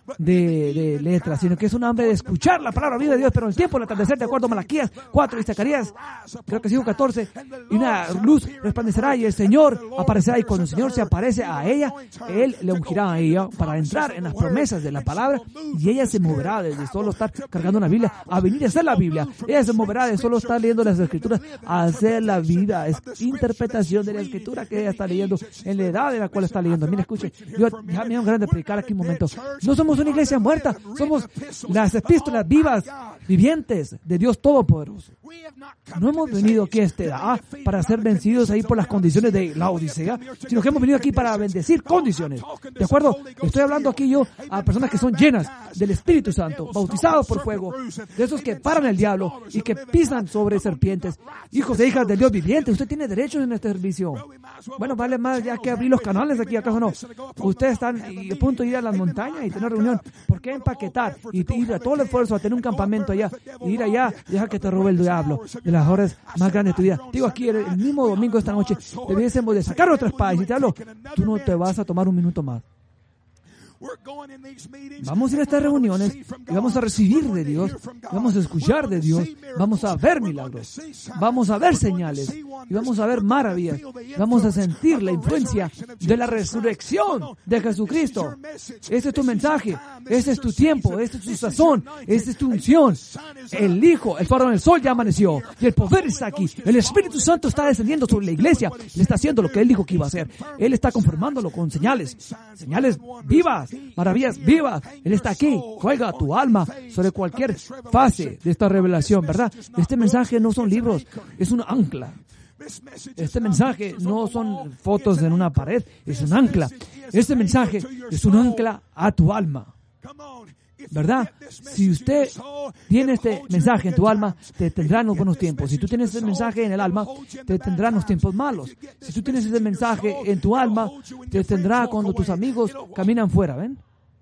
de letras, sino que es un hambre de escuchar la palabra viva de Dios, pero en el tiempo del atardecer, de acuerdo a Malaquías 4 y Zacarías, creo que 14, y una luz resplandecerá y el Señor aparecerá, y cuando el Señor se aparece a ella, Él le ungirá a ella para entrar en las promesas de la palabra, y ella se moverá desde solo estar cargando una Biblia a venir a hacer la Biblia. Ella se moverá de solo estar leyendo las Escrituras a hacer la vida, es interpretación de la Escritura que ella está leyendo en la edad de la cual está leyendo. Mira, escuche, yo ya me da un grande predicar aquí un momento. No somos una iglesia muerta, somos las epístolas vivas, vivientes de Dios Todopoderoso. No hemos venido aquí a esta edad para ser vencidos ahí por las condiciones de la Odisea, sino que hemos venido aquí para bendecir condiciones. ¿De acuerdo? Estoy hablando aquí yo a personas que son llenas del Espíritu Santo, bautizados por fuego, de esos que paran el diablo y que pisan sobre serpientes, hijos e hijas del Dios viviente. Usted tiene derechos en este servicio. Bueno, vale más ya que abrir los canales aquí, ¿acaso no? Ustedes están a punto de ir a las montañas y tener reunión. ¿Por qué empaquetar y ir a todo el esfuerzo a tener un campamento allá, y ir allá y dejar que te robe el diablo de las horas más grandes de tu vida? Digo, aquí el mismo domingo esta noche debiésemos de sacar nuestra espada y si te hablo, tú no te vas a tomar un minuto más. Vamos a ir a estas reuniones y vamos a recibir de Dios, vamos a escuchar de Dios, vamos a ver milagros, vamos a ver señales y vamos a ver maravillas, vamos a sentir la influencia de la resurrección de Jesucristo. Ese es tu mensaje, ese es tu tiempo, ese es tu sazón, esa es tu unción. El Hijo, el faro del sol ya amaneció y el poder está aquí. El Espíritu Santo está descendiendo sobre la iglesia, le está haciendo lo que Él dijo que iba a hacer. Él está confirmándolo con señales vivas, maravillas vivas. Él está aquí. Juega tu alma sobre cualquier fase de esta revelación, ¿verdad? Este mensaje no son libros, es un ancla. Este mensaje no son fotos en una pared, es un ancla. Este mensaje es un ancla a tu alma, ¿verdad? Si usted tiene este mensaje en tu alma, te tendrán los buenos tiempos. Si tú tienes ese mensaje en el alma, te tendrán los tiempos malos. Si tú tienes ese mensaje en tu alma, te tendrá cuando tus amigos caminan fuera, ¿ven?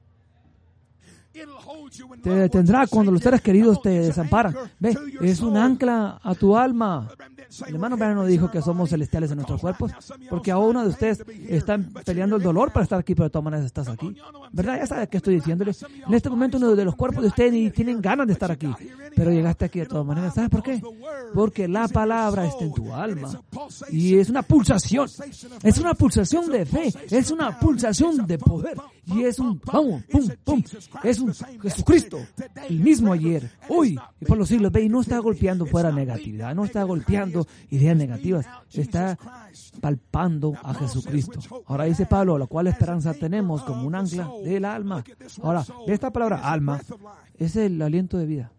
Te detendrá cuando los seres queridos te desamparan. Ve, es un ancla a tu alma. El hermano Branham no dijo que somos celestiales en nuestros cuerpos, porque a uno de ustedes están peleando el dolor para estar aquí, pero de todas maneras estás aquí. ¿Verdad? Ya sabes qué estoy diciéndole. En este momento uno de los cuerpos de ustedes ni tienen ganas de estar aquí, pero llegaste aquí de todas maneras. ¿Sabes por qué? Porque la palabra está en tu alma. Y es una pulsación. Es una pulsación de fe. Es una pulsación de poder. Y es un pum, pum, pum. Es un Jesucristo. El mismo ayer, hoy y por los siglos. Ve, y no está golpeando fuera negatividad. No está golpeando ideas negativas. Está palpando a Jesucristo. Ahora dice Pablo, la cual esperanza tenemos como un ancla del alma. Ahora, de esta palabra alma es el aliento de vida.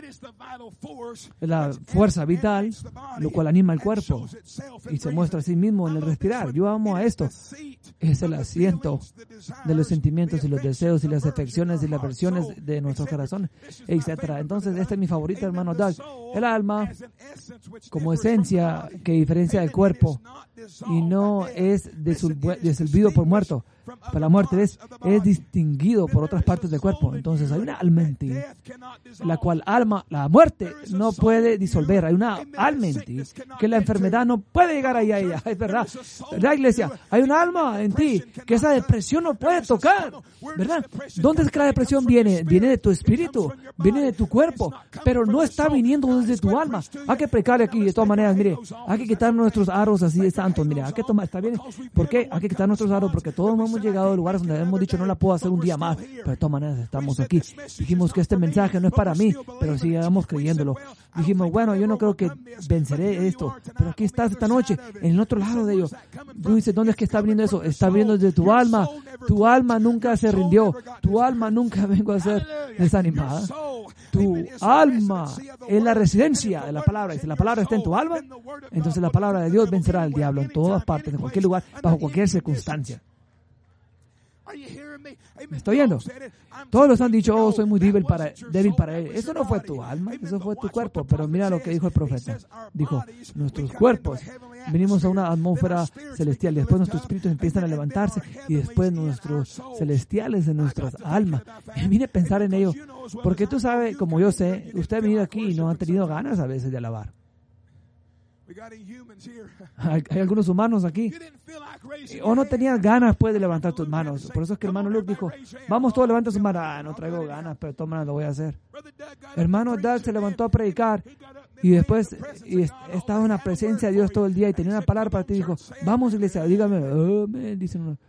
Es la fuerza vital, lo cual anima el cuerpo y se muestra a sí mismo en el respirar. Yo amo a esto. Es el asiento de los sentimientos y los deseos y las afecciones y las versiones de nuestros corazones, etc. Entonces, este es mi favorito, hermano Doug. El alma, como esencia que diferencia del cuerpo y no es disolvido por muerto. Para la muerte es distinguido por otras partes del cuerpo. Entonces hay una alma en ti, la cual la muerte no puede disolver. Hay una alma en ti que la enfermedad no puede llegar ahí a ella. Es verdad, ¿verdad, iglesia? Hay una alma en ti que esa depresión no puede tocar, ¿verdad? ¿Dónde es que la depresión viene? Viene de tu espíritu, viene de tu cuerpo, pero no está viniendo desde tu alma. Hay que predicarle aquí de todas maneras. Mire, hay que quitar nuestros aros así de santos. Mire, hay que tomar, ¿está bien? ¿Por qué? Hay que quitar nuestros aros porque todos hemos llegado a lugares donde hemos dicho no la puedo hacer un día más, pero de todas maneras estamos aquí. Dijimos que este mensaje no es para mí, pero sigamos creyéndolo. Dijimos, bueno, yo no creo que venceré esto, pero aquí estás esta noche, en el otro lado de ello. Tú dices, ¿dónde es que está viniendo eso? Está viniendo desde tu alma. Tu alma nunca se rindió. Tu alma nunca vengo a ser desanimada. Tu alma es la residencia de la palabra. Y si la palabra está en tu alma, entonces la palabra de Dios vencerá al diablo en todas partes, en cualquier lugar, bajo cualquier circunstancia. ¿Me estoy oyendo? Todos los han dicho, oh, soy muy débil para él. Eso no fue tu alma, eso fue tu cuerpo. Pero mira lo que dijo el profeta. Dijo, nuestros cuerpos, venimos a una atmósfera celestial. Después nuestros espíritus empiezan a levantarse y después nuestros celestiales en nuestras almas. Y mire pensar en ello. Porque tú sabes, como yo sé, usted ha venido aquí y no ha tenido ganas a veces de alabar. Hay algunos humanos aquí. O no tenías ganas pues de levantar tus manos. Por eso es que el hermano Luke dijo, vamos todos, levanta sus manos. No traigo ganas, pero de todas maneras lo voy a hacer. Hermano Doug se levantó a predicar y después estaba en la presencia de Dios todo el día y tenía una palabra para ti y dijo, vamos iglesia, dígame, dicen uno.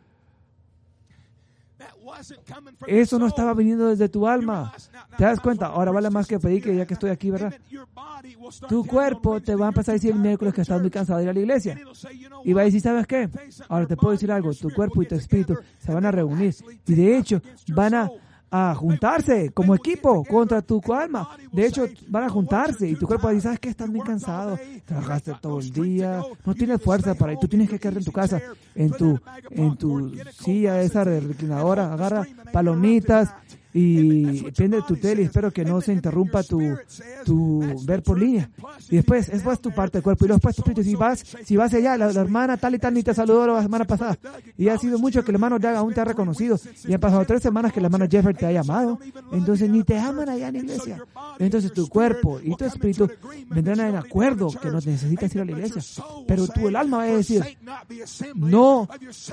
Eso no estaba viniendo desde tu alma. ¿Te das cuenta? Ahora vale más que predique ya que estoy aquí, ¿verdad? Tu cuerpo te va a empezar a decir el miércoles que estás muy cansado de ir a la iglesia. Y va a decir, ¿sabes qué? Ahora te puedo decir algo. Tu cuerpo y tu espíritu se van a reunir. Y de hecho, van a juntarse como equipo contra tu alma. De hecho, van a juntarse y tu cuerpo va a decir, ¿sabes qué? Estás muy cansado. Trabajaste todo el día. No tienes fuerza para ir. Tú tienes que quedarte en tu casa, en tu silla esa reclinadora. Agarra palomitas y prende tu tele y espero que no se interrumpa tu ver por línea. Y después, es tu parte del cuerpo. Y después tu espíritu, si vas allá, la hermana tal y tal ni te saludó la semana pasada. Y ha sido mucho que el hermano Doug aún te ha reconocido. Y han pasado 3 semanas que el hermano Jeffrey te ha llamado. Entonces ni te aman allá en la iglesia. Entonces tu cuerpo y tu espíritu vendrán en acuerdo que no necesitas ir a la iglesia. Pero el alma va a decir, no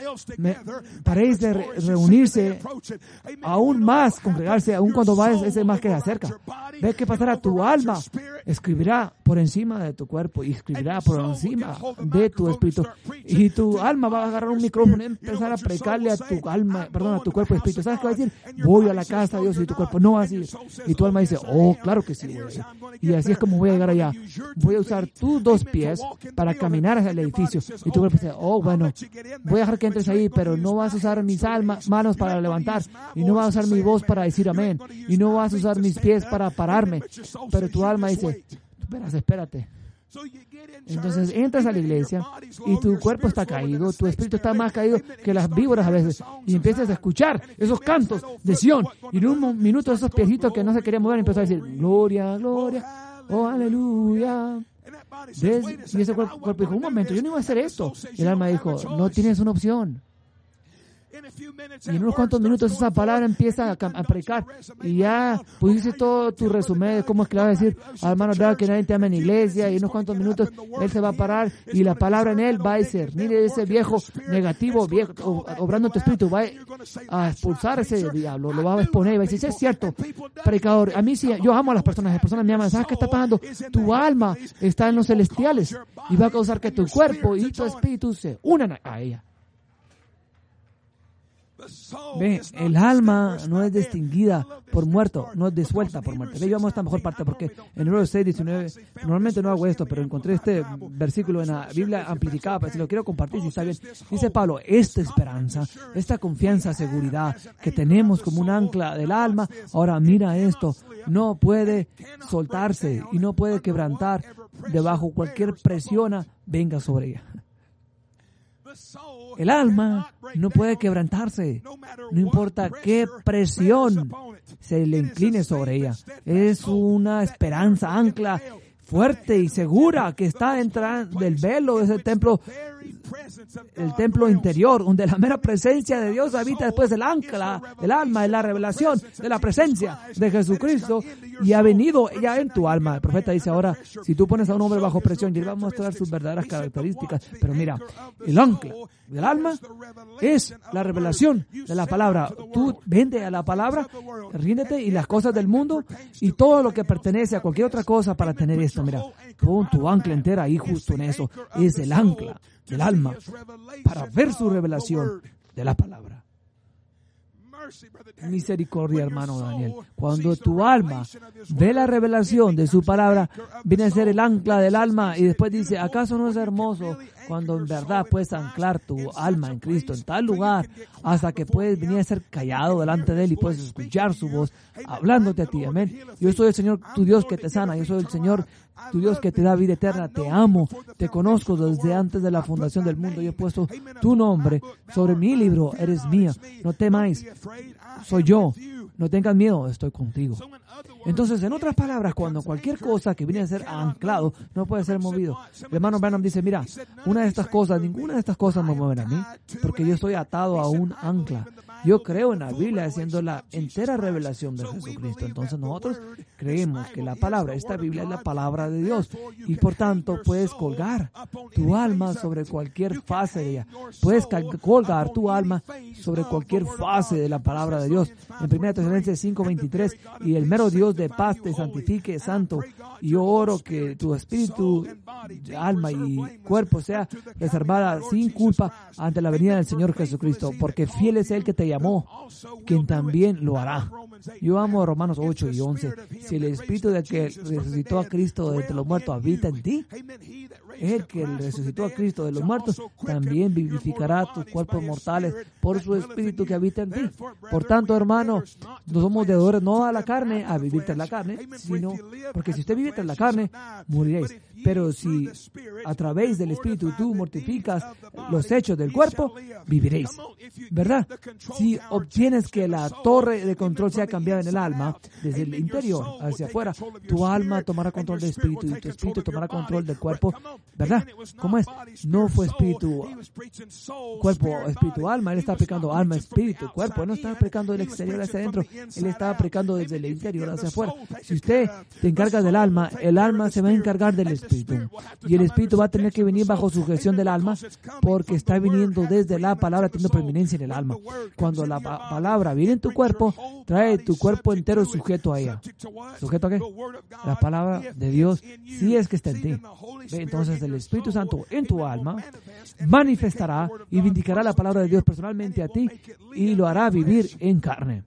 paréis de reunirse aún más, congregarse, aún cuando vas ese más que se acerca. Ve qué pasará. Tu alma escribirá por encima de tu cuerpo y escribirá por encima de tu espíritu. Y tu alma va a agarrar un micrófono y empezar a predicarle a tu alma, a tu cuerpo y espíritu. ¿Sabes qué va a decir? Voy a la casa de Dios, y tu cuerpo no va a decir. Y tu alma dice, oh, claro que sí, voy a ir. Y así es como voy a llegar allá. Voy a usar tus 2 pies para caminar hacia el edificio. Y tu cuerpo dice, oh, bueno, voy a dejar que entres ahí, pero no vas a usar mis manos para levantar. Y no vas a usar mi voz para decir amén. Y no vas a usar mis pies para pararme. Pero tu alma dice, espérate. Entonces entras a la iglesia y tu cuerpo está caído, tu espíritu está más caído que las víboras a veces, y empiezas a escuchar esos cantos de Sión, y en un minuto esos piecitos que no se querían mover empiezan a decir, gloria, gloria, oh, aleluya. Y ese cuerpo dijo, un momento, yo no iba a hacer esto. Y el alma dijo, no tienes una opción. Y en unos cuantos minutos esa palabra empieza a predicar. Y ya pusiste todo tu resumen de cómo es que le vas a decir al hermano Doug que nadie te ama en la iglesia. Y en unos cuantos minutos él se va a parar y la palabra en él va a decir, mire ese viejo negativo, viejo, obrando en tu espíritu, va a expulsar ese diablo, lo va a exponer y va a decir, sí, es cierto, predicador, a mí sí, yo amo a las personas me aman, ¿sabes qué está pasando? Tu alma está en los celestiales y va a causar que tu cuerpo y tu espíritu se unan a ella. Ve, el alma no es distinguida por muerto, no es disuelta por muerte. Ve, yo amo esta mejor parte porque en Hebreos 6:19, normalmente no hago esto, pero encontré este versículo en la Biblia amplificada, pero si lo quiero compartir, si está bien. Dice Pablo, esta esperanza, esta confianza, seguridad que tenemos como un ancla del alma, ahora mira esto, no puede soltarse y no puede quebrantar debajo cualquier presión venga sobre ella. El alma no puede quebrantarse, no importa qué presión se le incline sobre ella. Es una esperanza, ancla fuerte y segura que está dentro del velo de ese templo, el templo interior, donde la mera presencia de Dios habita después del ancla, del alma, de la revelación, de la presencia de Jesucristo, y ha venido ya en tu alma. El profeta dice ahora, si tú pones a un hombre bajo presión, y él va a mostrar sus verdaderas características, pero mira, el ancla del alma es la revelación de la palabra. Tú vende a la palabra, ríndete y las cosas del mundo y todo lo que pertenece a cualquier otra cosa para tener esto. Mira, pon tu ancla entera ahí justo en eso. Es el ancla del alma para ver su revelación de la palabra. Misericordia, hermano Daniel. Cuando tu alma ve la revelación de su palabra, viene a ser el ancla del alma y después dice, ¿acaso no es hermoso cuando en verdad puedes anclar tu alma en Cristo en tal lugar hasta que puedes venir a ser callado delante de Él y puedes escuchar su voz hablándote a ti? Amén. Yo soy el Señor, tu Dios que te sana. Yo soy el Señor, tu Dios que te da vida eterna. Te amo, te conozco desde antes de la fundación del mundo. Yo he puesto tu nombre sobre mi libro. Eres mía. No temáis. Soy yo. No tengas miedo. Estoy contigo. Entonces, en otras palabras, cuando cualquier cosa que viene a ser anclado no puede ser movido. El hermano Branham dice, mira, ninguna de estas cosas me mueven a mí, porque yo estoy atado a un ancla. Yo creo en la Biblia haciendo la entera revelación de Jesucristo. Entonces nosotros creemos que la palabra, esta Biblia es la palabra de Dios y por tanto puedes colgar tu alma sobre cualquier fase de ella. Puedes colgar tu alma sobre cualquier fase de la palabra de Dios. En 1 Tesalonicenses 5:23, y el mero Dios de paz te santifique, santo. Y yo oro que tu espíritu, alma y cuerpo sea reservada sin culpa ante la venida del Señor Jesucristo, porque fiel es Él que te llamó, quien también lo hará. Yo amo Romanos 8:11. Si el espíritu de que resucitó a Cristo de entre los muertos habita en ti, el que resucitó a Cristo de los muertos también vivificará tus cuerpos mortales por su espíritu que habita en ti. Por tanto, hermano, no somos deudores no a la carne, a vivir tras la carne, sino porque si usted vive tras la carne, moriréis. Pero si a través del espíritu tú mortificas los hechos del cuerpo, viviréis. ¿Verdad? Si obtienes que la torre de control sea cambiada en el alma, desde el interior hacia afuera, tu alma tomará control del espíritu y tu espíritu tomará control del cuerpo. ¿Verdad? ¿Cómo es? No fue espíritu, cuerpo, espíritu, alma. Él está aplicando alma, espíritu, cuerpo. Él no está aplicando del exterior hacia adentro. Él está aplicando desde el interior hacia afuera. Si usted te encarga del alma, el alma se va a encargar del espíritu. Y el espíritu va a tener que venir bajo sujeción del alma porque está viniendo desde la palabra, teniendo preeminencia en el alma. Cuando la palabra viene en tu cuerpo, trae tu cuerpo entero sujeto a ella. ¿Sujeto a qué? La palabra de Dios, si es que está en ti. Entonces el Espíritu Santo en tu alma manifestará y vindicará la palabra de Dios personalmente a ti y lo hará vivir en carne.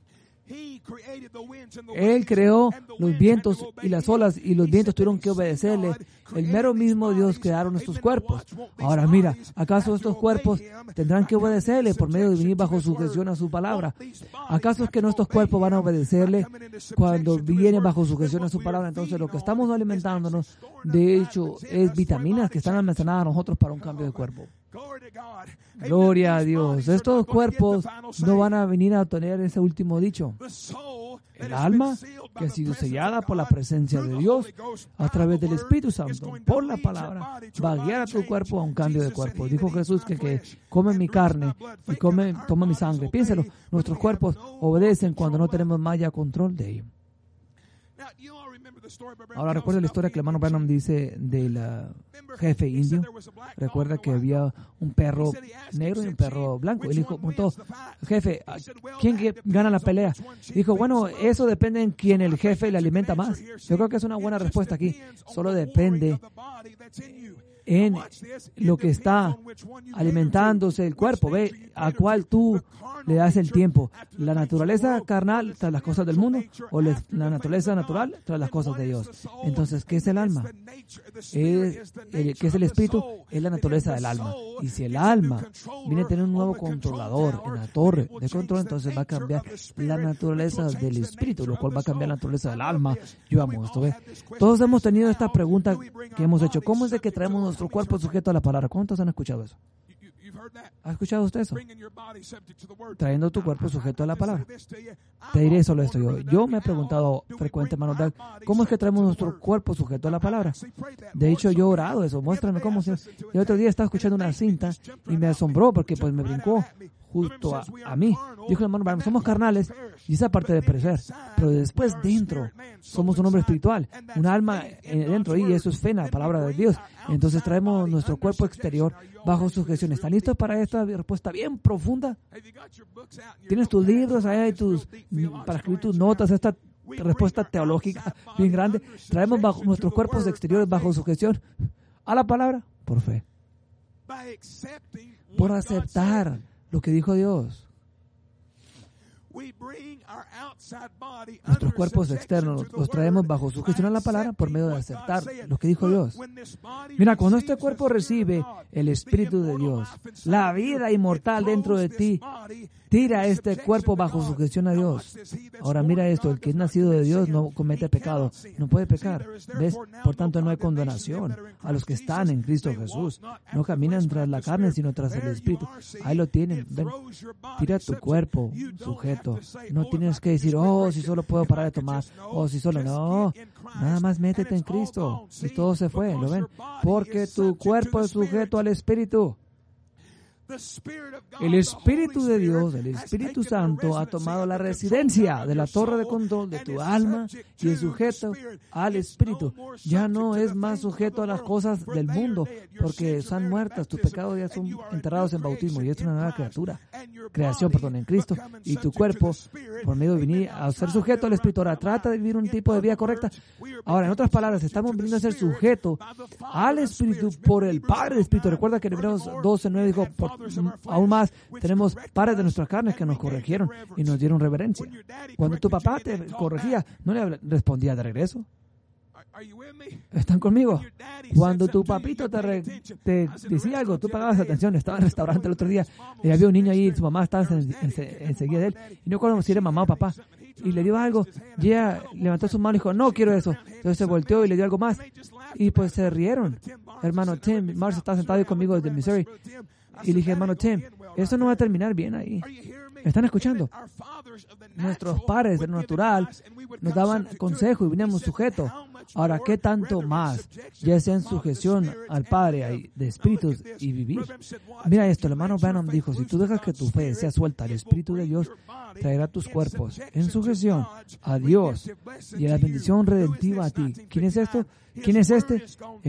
Él creó los vientos y las olas y los vientos tuvieron que obedecerle. El mero mismo Dios crearon estos cuerpos. Ahora mira, ¿acaso estos cuerpos tendrán que obedecerle por medio de venir bajo sujeción a su palabra? ¿Acaso es que nuestros cuerpos van a obedecerle cuando vienen bajo sujeción a su palabra? Entonces lo que estamos alimentándonos, de hecho, es vitaminas que están almacenadas a nosotros para un cambio de cuerpo. Gloria a Dios. Estos cuerpos no van a venir a tener ese último dicho. El alma que ha sido sellada por la presencia de Dios a través del Espíritu Santo, por la palabra, va a guiar a tu cuerpo a un cambio de cuerpo. Dijo Jesús que come mi carne y toma mi sangre. Piénselo, nuestros cuerpos obedecen cuando no tenemos más ya control de ellos. Ahora recuerda la historia que el hermano Branham dice del jefe indio. Recuerda que había un perro negro y un perro blanco. Él dijo, jefe, ¿quién gana la pelea? Dijo, bueno, eso depende en quién el jefe le alimenta más. Yo creo que es una buena respuesta aquí. Solo depende en lo que está alimentándose el cuerpo, ve, a cuál tú le das el tiempo. La naturaleza carnal tras las cosas del mundo o la naturaleza natural tras las cosas de Dios. Entonces, ¿qué es el alma? ¿Qué es el espíritu? Es la naturaleza del alma. Y si el alma viene a tener un nuevo controlador en la torre de control, entonces va a cambiar la naturaleza del espíritu, lo cual va a cambiar la naturaleza del alma. Yo amo esto, ¿ve? Todos hemos tenido esta pregunta que hemos hecho. ¿Cómo es de que traemos nuestro cuerpo sujeto a la palabra? ¿Cuántos han escuchado eso? ¿Ha escuchado usted eso? Trayendo tu cuerpo sujeto a la palabra. Te diré solo esto yo. Yo me he preguntado frecuente, hermano Doug, ¿cómo es que traemos nuestro cuerpo sujeto a la palabra? De hecho, yo he orado eso. Muéstrame cómo se... El otro día estaba escuchando una cinta y me asombró porque pues me brincó justo a mí. Dijo el hermano, somos carnales y esa parte de perecer, pero después dentro somos un hombre espiritual, un alma dentro, y eso es fe en la palabra de Dios. Entonces traemos nuestro cuerpo exterior bajo sujeción. ¿Están listos para esta respuesta bien profunda? ¿Tienes tus libros ahí para escribir tus notas? Esta respuesta teológica bien grande. Traemos nuestros cuerpos exteriores bajo sujeción a la palabra por fe, por aceptar lo que dijo Dios. Nuestros cuerpos externos los traemos bajo sujeción a la palabra por medio de aceptar lo que dijo Dios. Mira, cuando este cuerpo recibe el Espíritu de Dios, la vida inmortal dentro de ti, tira este cuerpo bajo sujeción a Dios. Ahora mira esto, el que es nacido de Dios no comete pecado, no puede pecar. ¿Ves? Por tanto no hay condenación a los que están en Cristo Jesús. No caminan tras la carne, sino tras el Espíritu. Ahí lo tienen. Ven, tira tu cuerpo sujeto. No tienes que decir, si solo puedo parar de tomar, si solo no. Nada más métete en Cristo y todo se fue, ¿lo ven? Porque tu cuerpo es sujeto al Espíritu. El Espíritu de Dios, el Espíritu Santo, ha tomado la residencia de la torre de control de tu alma y es sujeto al Espíritu. Ya no es más sujeto a las cosas del mundo, porque están muertas. Tus pecados ya son enterrados en bautismo y es una nueva creación, en Cristo. Y tu cuerpo, por medio de venir a ser sujeto al Espíritu, ahora trata de vivir un tipo de vida correcta. Ahora, en otras palabras, estamos viniendo a ser sujeto al Espíritu por el Padre del Espíritu. Recuerda que en Hebreos 12:9 dijo, aún más, tenemos padres de nuestras carnes que nos corrigieron y nos dieron reverencia. Cuando tu papá te corregía, ¿no le respondía de regreso? ¿Están conmigo? Cuando tu papito te decía algo, tú pagabas atención. Estaba en el restaurante el otro día y había un niño ahí y su mamá estaba enseguida de él. Y no recuerdo si era mamá o papá. Y le dio algo y ella levantó su mano y dijo, no quiero eso. Entonces se volteó y le dio algo más. Y pues se rieron. Hermano Tim, Marcia está sentado ahí conmigo desde Missouri. Y le dije, hermano Tim, eso no va a terminar bien ahí. ¿Me están escuchando? Nuestros padres del natural nos daban consejo y veníamos sujetos. Ahora, ¿qué tanto más? Ya sea en sujeción al Padre de espíritus y vivir. Mira esto, el hermano Branham dijo, si tú dejas que tu fe sea suelta al Espíritu de Dios, traerá tus cuerpos en sujeción a Dios y a la bendición redentiva a ti. ¿Quién es esto? ¿Quién es este? En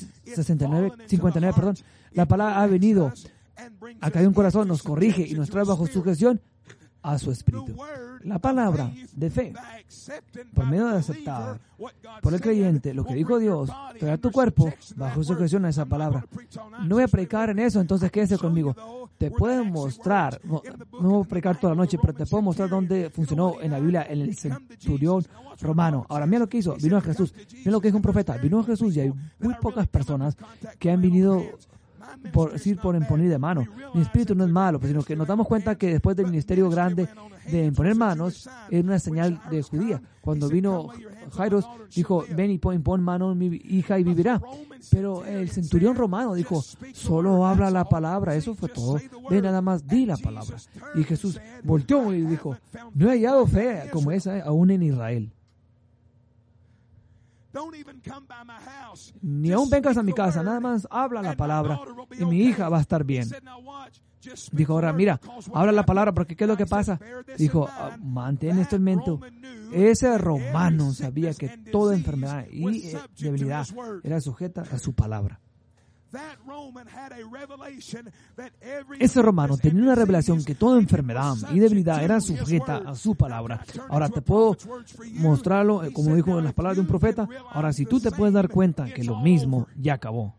1959, la palabra ha venido. Acá hay un corazón, nos corrige y nos trae bajo sujeción a su espíritu. La palabra de fe, por medio de aceptar por el creyente lo que dijo Dios, traerá tu cuerpo bajo sujeción a esa palabra. No voy a predicar en eso, entonces quédese conmigo. Te puedo mostrar, no voy a predicar toda la noche, pero te puedo mostrar dónde funcionó en la Biblia, en el centurión romano. Ahora, mira lo que hizo, vino a Jesús. Mira lo que dijo un profeta, vino a Jesús y hay muy pocas personas que han venido por imponer de mano. Mi espíritu no es malo, sino que nos damos cuenta que después del ministerio grande de imponer manos, es una señal de judía. Cuando vino Jairo, dijo, ven y pon mano en mi hija y vivirá. Pero el centurión romano dijo, solo habla la palabra, eso fue todo. Ven, nada más di la palabra. Y Jesús volteó y dijo, no he hallado fe como esa aún en Israel. Ni aún vengas a mi casa, nada más habla la palabra y mi hija va a estar bien. Dijo, ahora mira, habla la palabra, porque ¿qué es lo que pasa? Dijo, mantén esto en mente. Ese romano sabía que toda enfermedad y debilidad era sujeta a su palabra. Ese romano tenía una revelación que toda enfermedad y debilidad era sujeta a su palabra. Ahora te puedo mostrarlo, como dijo en las palabras de un profeta. Ahora, si tú te puedes dar cuenta que lo mismo ya acabó.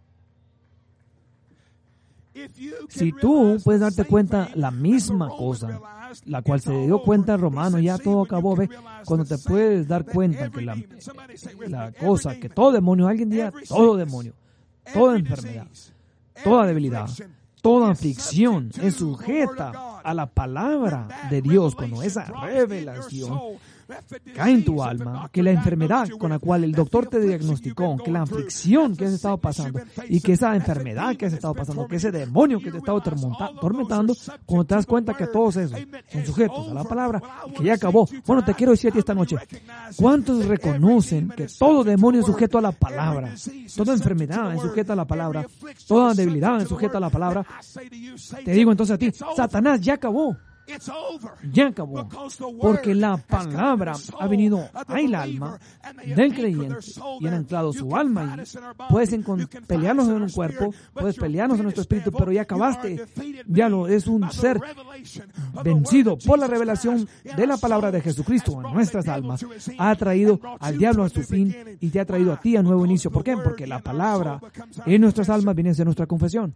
Si tú puedes darte cuenta la misma cosa, la cual se dio cuenta el romano, ya todo acabó, ¿ve? Cuando te puedes dar cuenta que la cosa, que todo demonio, alguien diga, todo demonio, toda enfermedad, toda debilidad, toda aflicción es sujeta a la palabra de Dios. Cuando esa revelación cae en tu alma, que la enfermedad con la cual el doctor te diagnosticó, que la aflicción que has estado pasando y que esa enfermedad que has estado pasando, que ese demonio que te ha estado atormentando, cuando te das cuenta que todos esos son sujetos a la palabra y que ya acabó. Bueno, te quiero decir a ti esta noche, ¿cuántos reconocen que todo demonio es sujeto a la palabra? Toda enfermedad es sujeta a la palabra, toda debilidad es sujeta a la palabra. Te digo entonces a ti, Satanás ya acabó. Ya acabó, porque la palabra ha venido al alma del creyente y han anclado su alma. Y puedes pelearnos en un cuerpo, puedes pelearnos en nuestro espíritu, pero ya acabaste. Ya es un ser vencido por la revelación de la palabra de Jesucristo en nuestras almas. Ha traído al diablo a su fin y te ha traído a ti a nuevo inicio. ¿Por qué? Porque la palabra en nuestras almas viene a ser nuestra confesión.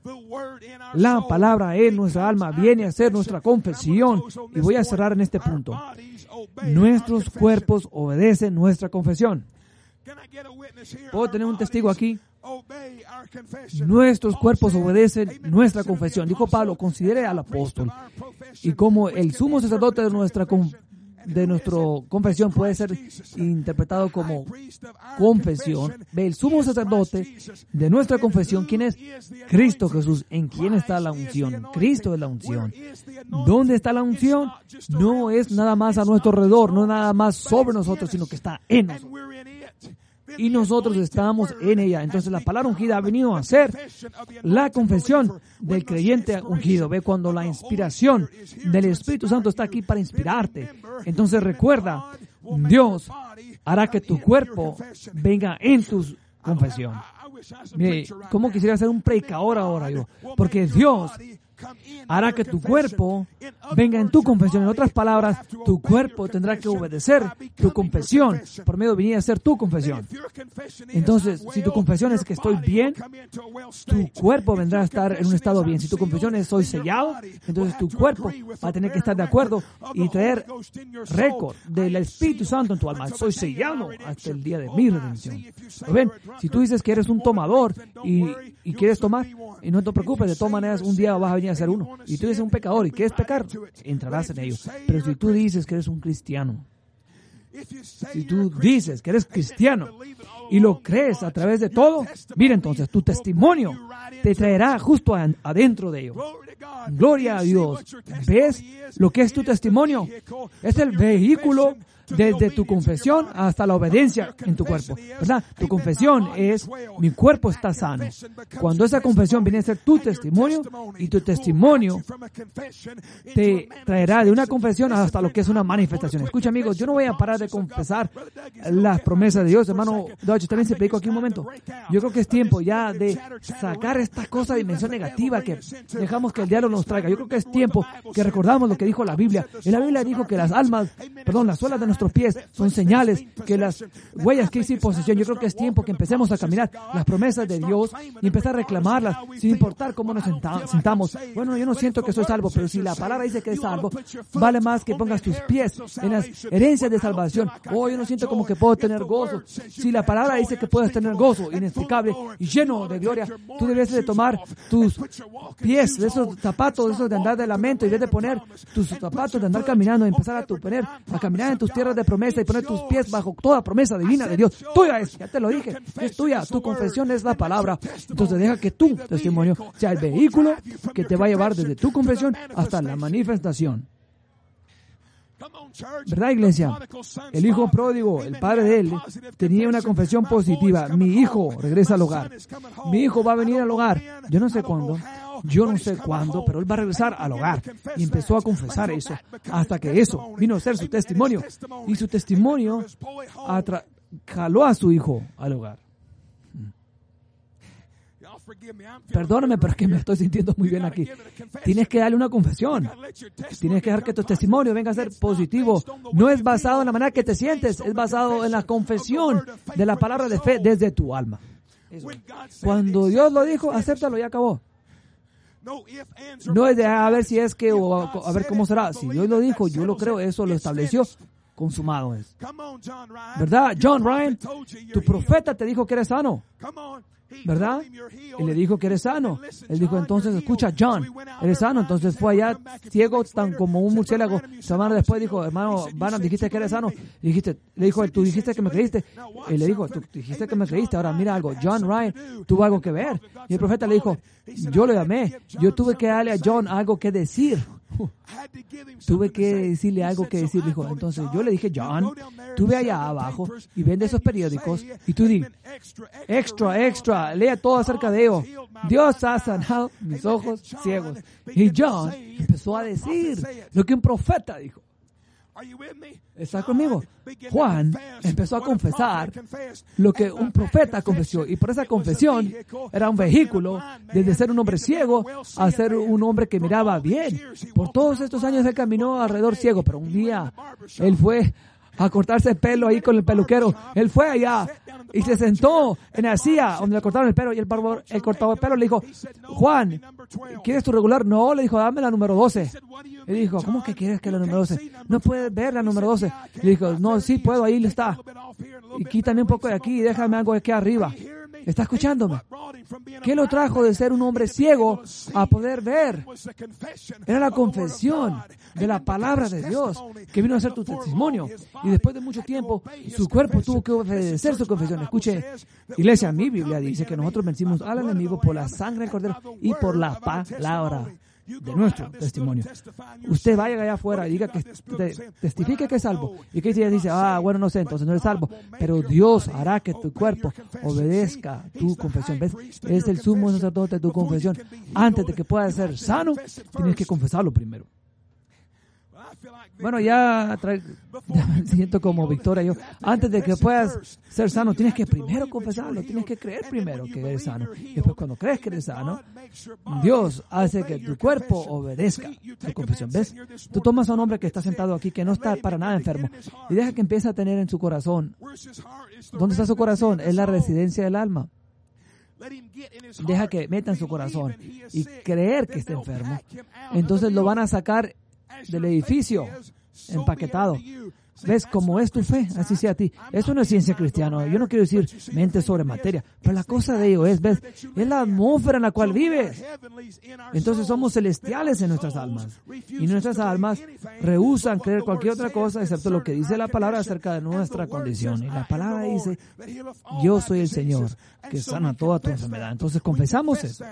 La palabra en nuestra alma viene a ser nuestra confesión. Y voy a cerrar en este punto. Nuestros cuerpos obedecen nuestra confesión. ¿Puedo tener un testigo aquí? Nuestros cuerpos obedecen nuestra confesión. Dijo Pablo, considere al apóstol. Y como el sumo sacerdote de nuestra confesión puede ser interpretado como confesión. Ve, el sumo sacerdote de nuestra confesión, ¿quién es? Cristo Jesús. ¿En quién está la unción? Cristo es la unción. ¿Dónde está la unción? No es nada más a nuestro alrededor, no es nada más sobre nosotros, sino que está en nosotros. Y nosotros estamos en ella. Entonces la palabra ungida ha venido a ser la confesión del creyente ungido. Ve, cuando la inspiración del Espíritu Santo está aquí para inspirarte, entonces recuerda, Dios hará que tu cuerpo venga en tu confesión. Mire, ¿cómo quisiera ser un predicador ahora yo? Porque Dios hará que tu cuerpo venga en tu confesión. En otras palabras, tu cuerpo tendrá que obedecer tu confesión por medio de venir a ser tu confesión. Entonces, si tu confesión es que estoy bien, tu cuerpo vendrá a estar en un estado bien. Si tu confesión es soy sellado, entonces tu cuerpo va a tener que estar de acuerdo y traer récord del Espíritu Santo en tu alma. Soy sellado hasta el día de mi redención. ¿Ven? Si tú dices que eres un tomador y quieres tomar, y no te preocupes, de todas maneras un día vas a venir a ser uno. Y tú eres un pecador y quieres pecar, entrarás en ello. Pero si tú dices que eres un cristiano, si tú dices que eres cristiano y lo crees a través de todo, mira, entonces tu testimonio te traerá justo adentro de ello. Gloria a Dios. ¿Ves lo que es tu testimonio? Es el vehículo desde tu confesión hasta la obediencia en tu cuerpo, ¿verdad? Tu confesión es, mi cuerpo está sano. Cuando esa confesión viene a ser tu testimonio, y tu testimonio te traerá de una confesión hasta lo que es una manifestación. Escucha, amigos, yo no voy a parar de confesar las promesas de Dios. Hermano Dodge, también se predicó aquí un momento. Yo creo que es tiempo ya de sacar esta cosa de dimensión negativa que dejamos que el diablo nos traiga. Yo creo que es tiempo que recordamos lo que dijo la Biblia. En la Biblia dijo que las suelas de nuestros pies son señales que las huellas que hice posesión. Yo creo que es tiempo que empecemos a caminar las promesas de Dios y empezar a reclamarlas sin importar cómo nos sintamos. Bueno, yo no siento que soy salvo, pero si la palabra dice que es salvo, vale más que pongas tus pies en las herencias de salvación. Oh, yo no siento como que puedo tener gozo. Si la palabra dice que puedes tener gozo inexplicable y lleno de gloria, tú debes de tomar tus pies, de esos zapatos, de esos de andar de lamento, y debes de poner tus zapatos de andar caminando, y empezar a caminar en tus tierras de promesa y poner tus pies bajo toda promesa divina de Dios. Tuya es, ya te lo dije, es tuya. Tu confesión es la palabra. Entonces deja que tu testimonio sea el vehículo que te va a llevar desde tu confesión hasta la manifestación. ¿Verdad, iglesia? El hijo pródigo, el padre de él, tenía una confesión positiva. Mi hijo regresa al hogar. Mi hijo va a venir al hogar. Yo no sé cuándo, pero él va a regresar al hogar. Y empezó a confesar eso, hasta que eso vino a ser su testimonio. Y su testimonio jaló a su hijo al hogar. Perdóname, pero es que me estoy sintiendo muy bien aquí. Tienes que darle una confesión. Tienes que dejar que tu testimonio venga a ser positivo. No es basado en la manera que te sientes, es basado en la confesión de la palabra de fe desde tu alma. Cuando Dios lo dijo, acéptalo y acabó. No es de a ver si es que o a ver cómo será. Si Dios lo dijo, yo lo creo, eso lo estableció. Consumado es. ¿Verdad? John Ryan, tu profeta te dijo que eres sano. ¿Verdad? Y le dijo que eres sano. Él dijo, entonces, escucha, John, eres sano. Entonces fue allá ciego, tan como un murciélago. Semana después dijo, hermano Branham, dijiste que eres sano. Le dijo, tú dijiste que me creíste. Y le dijo, tú dijiste que me creíste. Ahora mira algo, John Ryan tuvo algo que ver. Y el profeta le dijo, yo lo llamé. Yo tuve que darle a John algo que decir. Tuve que decirle algo que decir. Dijo, entonces yo le dije, John, tú ve allá abajo y vende esos periódicos y tú di, extra, lea todo acerca de ello. Dios ha sanado mis ojos ciegos. Y John empezó a decir lo que un profeta dijo. ¿Está conmigo? Juan empezó a confesar lo que un profeta confesó, y por esa confesión era un vehículo desde ser un hombre ciego a ser un hombre que miraba bien. Por todos estos años él caminó alrededor ciego, pero un día él fue a cortarse el pelo ahí con el peluquero. Él fue allá y se sentó en la silla donde le cortaron el pelo, y el cortador de pelo le dijo, Juan, ¿quieres tu regular? No, le dijo, dame la número 12. Le dijo, ¿cómo que quieres que la número 12? No puedes ver la número 12. Le dijo, no, sí puedo, ahí está. Y quítame un poco de aquí y déjame algo de aquí arriba. ¿Está escuchándome? ¿Qué lo trajo de ser un hombre ciego a poder ver? Era la confesión de la palabra de Dios que vino a ser tu testimonio. Y después de mucho tiempo, su cuerpo tuvo que obedecer su confesión. Escuche, iglesia, mi Biblia dice que nosotros vencimos al enemigo por la sangre del Cordero y por la palabra de nuestro testimonio. Usted vaya allá afuera y diga que testifique que es salvo. Y que si dice, bueno, no sé, entonces no es salvo. Pero Dios hará que tu cuerpo obedezca tu confesión. ¿Ves? Es el sumo sacerdote de tu confesión. Antes de que puedas ser sano, tienes que confesarlo primero. Bueno, ya me siento como victoria yo. Antes de que puedas ser sano, tienes que primero confesarlo, tienes que creer primero que eres sano. Y después, cuando crees que eres sano, Dios hace que tu cuerpo obedezca tu confesión. ¿Ves? Tú tomas a un hombre que está sentado aquí, que no está para nada enfermo, y deja que empiece a tener en su corazón. ¿Dónde está su corazón? Es la residencia del alma. Deja que meta en su corazón y creer que está enfermo. Entonces lo van a sacar del edificio empaquetado. ¿Ves? Como es tu fe, así sea a ti. Eso no es ciencia cristiana. Yo no quiero decir mente sobre materia, pero la cosa de ello es, ¿ves? Es la atmósfera en la cual vives. Entonces somos celestiales en nuestras almas. Y nuestras almas rehúsan creer cualquier otra cosa excepto lo que dice la palabra acerca de nuestra condición. Y la palabra dice, yo soy el Señor que sana toda tu enfermedad. Entonces confesamos eso,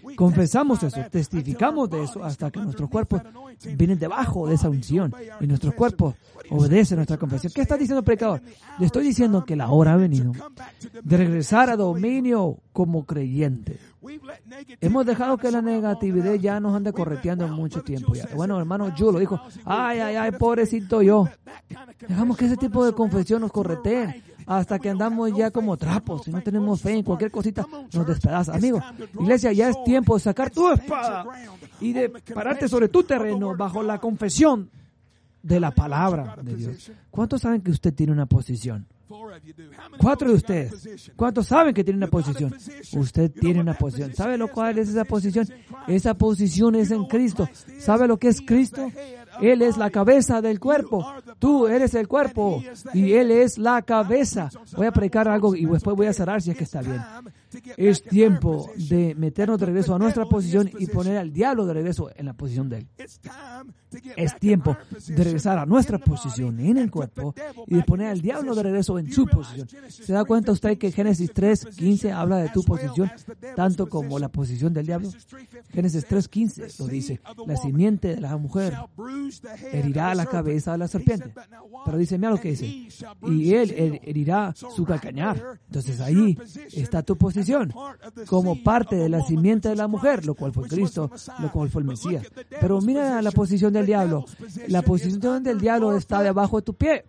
testificamos de eso hasta que nuestros cuerpos vienen debajo de esa unción y nuestros cuerpos obedecen nuestra confesión. ¿Qué está diciendo el predicador? Le estoy diciendo que la hora ha venido de regresar a dominio como creyente. Hemos dejado que la negatividad ya nos ande correteando en mucho tiempo ya. Bueno, hermano Yu lo dijo, ay, pobrecito yo. Dejamos que ese tipo de confesión nos corretee hasta que andamos ya como trapos. Si no tenemos fe en cualquier cosita, nos despedaza. Amigo, iglesia, ya es tiempo de sacar tu espada y de pararte sobre tu terreno bajo la confesión de la palabra de Dios. ¿Cuántos saben que usted tiene una posición? 4 de ustedes. ¿Cuántos saben que tiene una posición? Usted tiene una posición. ¿Sabe lo cual es esa posición? Esa posición es en Cristo. ¿Sabe lo que es Cristo? Él es la cabeza del cuerpo. Tú eres el cuerpo y Él es la cabeza. Voy a predicar algo y después voy a cerrar si es que está bien. Es tiempo de meternos de regreso a nuestra posición y poner al diablo de regreso en la posición de Él. Es tiempo de regresar a nuestra posición en el cuerpo y de poner al diablo de regreso en su posición. ¿Se da cuenta usted que Génesis 3:15 habla de tu posición tanto como la posición del diablo? Génesis 3:15 lo dice. La simiente de la mujer herirá la cabeza de la serpiente. Pero dice, mira lo que dice. Y él herirá su calcañar. Entonces ahí está tu posición como parte de la simiente de la mujer, lo cual fue Cristo, lo cual fue el Mesías. Pero mira la posición del diablo. La posición del diablo está debajo de tu pie.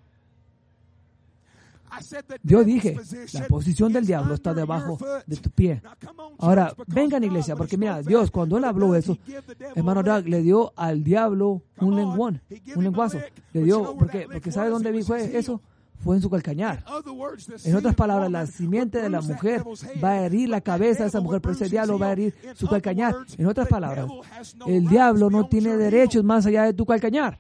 Yo dije, la posición del diablo está debajo de tu pie. Ahora, vengan iglesia, porque mira, Dios cuando Él habló eso, hermano Doug le dio al diablo un lenguazo. Le dio, porque ¿sabe dónde fue eso? Fue en su calcañar. En otras palabras, la simiente de la mujer va a herir la cabeza de esa mujer, pero ese diablo va a herir su calcañar. En otras palabras, el diablo no tiene derechos más allá de tu calcañar.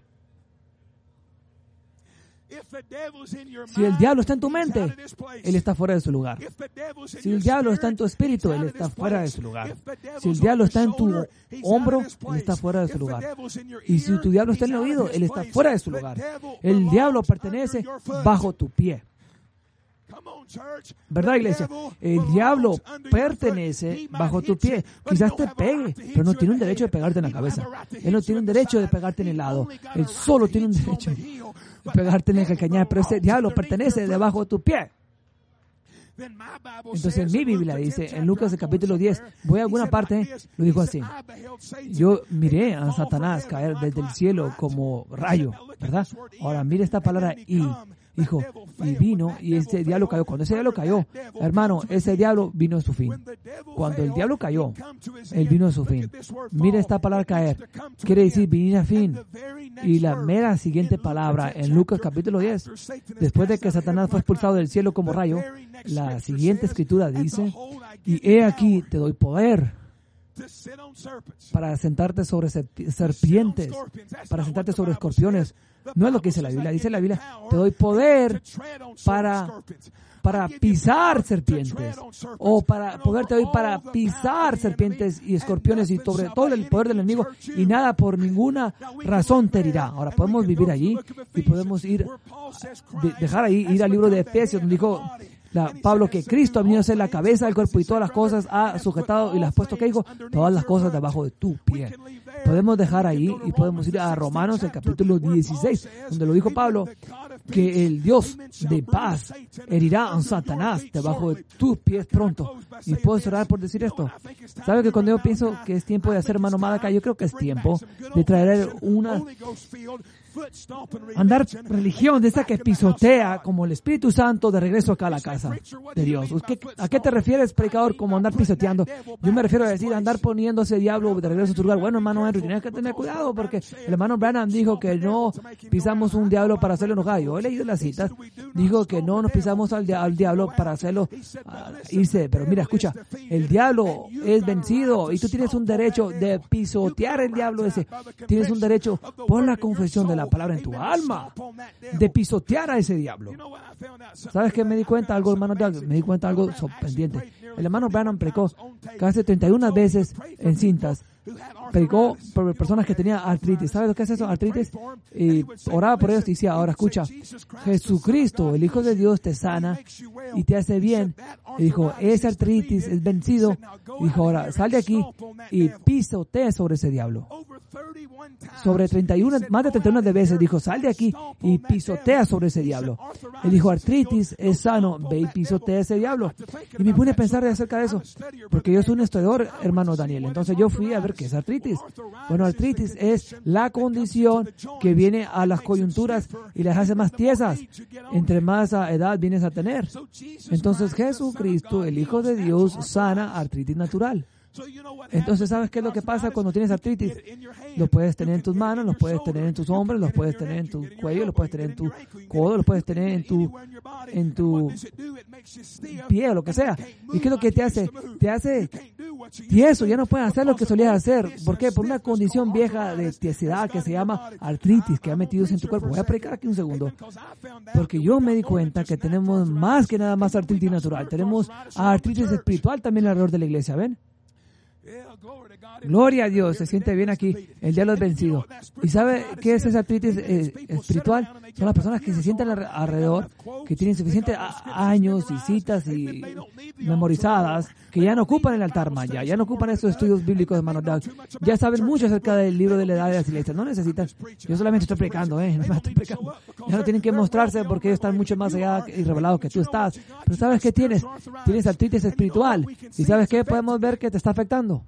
Si el diablo está en tu mente, él está fuera de su lugar. Si el diablo está en tu espíritu, él está fuera de su lugar. Si el diablo está en tu hombro, él está fuera de su lugar. Y si tu diablo está en el oído, él está fuera de su lugar. El diablo pertenece bajo tu pie. ¿Verdad, iglesia? El diablo pertenece bajo tu pie. Quizás te pegue, pero no tiene un derecho de pegarte en la cabeza. Él no tiene un derecho de pegarte en el lado. Él solo tiene un derecho de pegarte en el calcañar, pero ese diablo pertenece debajo de tu pie. Entonces en mi Biblia dice, en Lucas el capítulo 10, voy a alguna parte, lo dijo así: yo miré a Satanás caer desde el cielo como rayo, ¿verdad? Ahora mire esta palabra y dijo, y vino, y ese diablo cayó. Cuando ese diablo cayó, hermano, ese diablo vino a su fin. Cuando el diablo cayó, él vino a su fin. Mire esta palabra caer, quiere decir venir a fin. Y la mera siguiente palabra en Lucas capítulo 10, después de que Satanás fue expulsado del cielo como rayo, la siguiente escritura dice, y he aquí te doy poder para sentarte sobre serpientes, para sentarte sobre escorpiones. No es lo que dice la Biblia. Dice la Biblia, te doy poder para pisar serpientes. O para poder te doy para pisar serpientes y escorpiones y sobre todo el poder del enemigo, y nada por ninguna razón te herirá. Ahora podemos vivir allí y podemos dejar ahí, ir al libro de Efesios, donde dijo Pablo que Cristo ha venido a ser la cabeza del cuerpo y todas las cosas ha sujetado y las ha puesto, que dijo, todas las cosas debajo de tu pie. Podemos dejar ahí y podemos ir a Romanos, el capítulo 16, donde lo dijo Pablo, que el Dios de paz herirá a Satanás debajo de tus pies pronto. Y puedo orar por decir esto. ¿Sabe que cuando yo pienso que es tiempo de hacer mano malaca, yo creo que es tiempo de traer una andar religión de esa que pisotea como el Espíritu Santo de regreso acá a la casa de Dios? ¿A qué te refieres, predicador, como andar pisoteando? Yo me refiero a decir andar poniéndose diablo de regreso a su lugar. Bueno, hermano Henry, tienes que tener cuidado porque el hermano Branham dijo que no pisamos un diablo para hacerlo enojar. Yo he leído las citas, dijo que no nos pisamos al diablo para hacerlo irse. Pero mira, escucha, el diablo es vencido y tú tienes un derecho de pisotear el diablo ese. Tienes un derecho por la confesión de la palabra en tu alma de pisotear a ese diablo. ¿Sabes qué me di cuenta? Algo, hermano Doug, me di cuenta algo sorprendente. El hermano Branham predicó casi 31 veces en cintas. Predicó por personas que tenían artritis. ¿Sabes lo que es eso? Artritis. Y oraba por ellos y decía, ahora escucha, Jesucristo, el Hijo de Dios, te sana y te hace bien. Y dijo, esa artritis es vencido. Y dijo, ahora sal de aquí y pisotea sobre ese diablo. Más de 31 veces dijo, sal de aquí y pisotea sobre ese diablo. Él dijo, artritis es sano, ve y pisotea ese diablo. Y me puse a pensar acerca de eso, porque yo soy un estudiador, hermano Daniel. Entonces yo fui a ver qué es artritis. Bueno, artritis es la condición que viene a las coyunturas y las hace más tiesas. Entre más edad vienes a tener. Entonces Jesucristo, el Hijo de Dios, sana artritis natural. Entonces, ¿sabes qué es lo que pasa cuando tienes artritis? Lo puedes tener en tus manos, lo puedes tener en tus hombros, lo puedes tener en tu cuello, lo puedes tener en tu codo, lo puedes tener en tu pie o lo que sea. ¿Y qué es lo que te hace? Te hace tieso, ya no puedes hacer lo que solías hacer. ¿Por qué? Por una condición vieja de tiesidad que se llama artritis, que ha metido en tu cuerpo. Voy a predicar aquí un segundo. Porque yo me di cuenta que tenemos más que nada más artritis natural. Tenemos artritis espiritual también alrededor de la iglesia, ¿ven? Gloria a Dios, se siente bien aquí. El diablo es vencido. ¿Y sabe qué es esa artritis espiritual? Son las personas que se sientan alrededor, que tienen suficientes años y citas y memorizadas, que ya no ocupan el altar maya, ya no ocupan esos estudios bíblicos, hermano Doug. Ya saben mucho acerca del libro de la edad de las iglesias. No necesitan. Yo solamente estoy predicando, no me estoy predicando. Ya no tienen que mostrarse porque ellos están mucho más allá y revelados que tú estás. Pero ¿sabes qué tienes? Tienes artritis espiritual. ¿Y sabes qué? Podemos ver que te está afectando.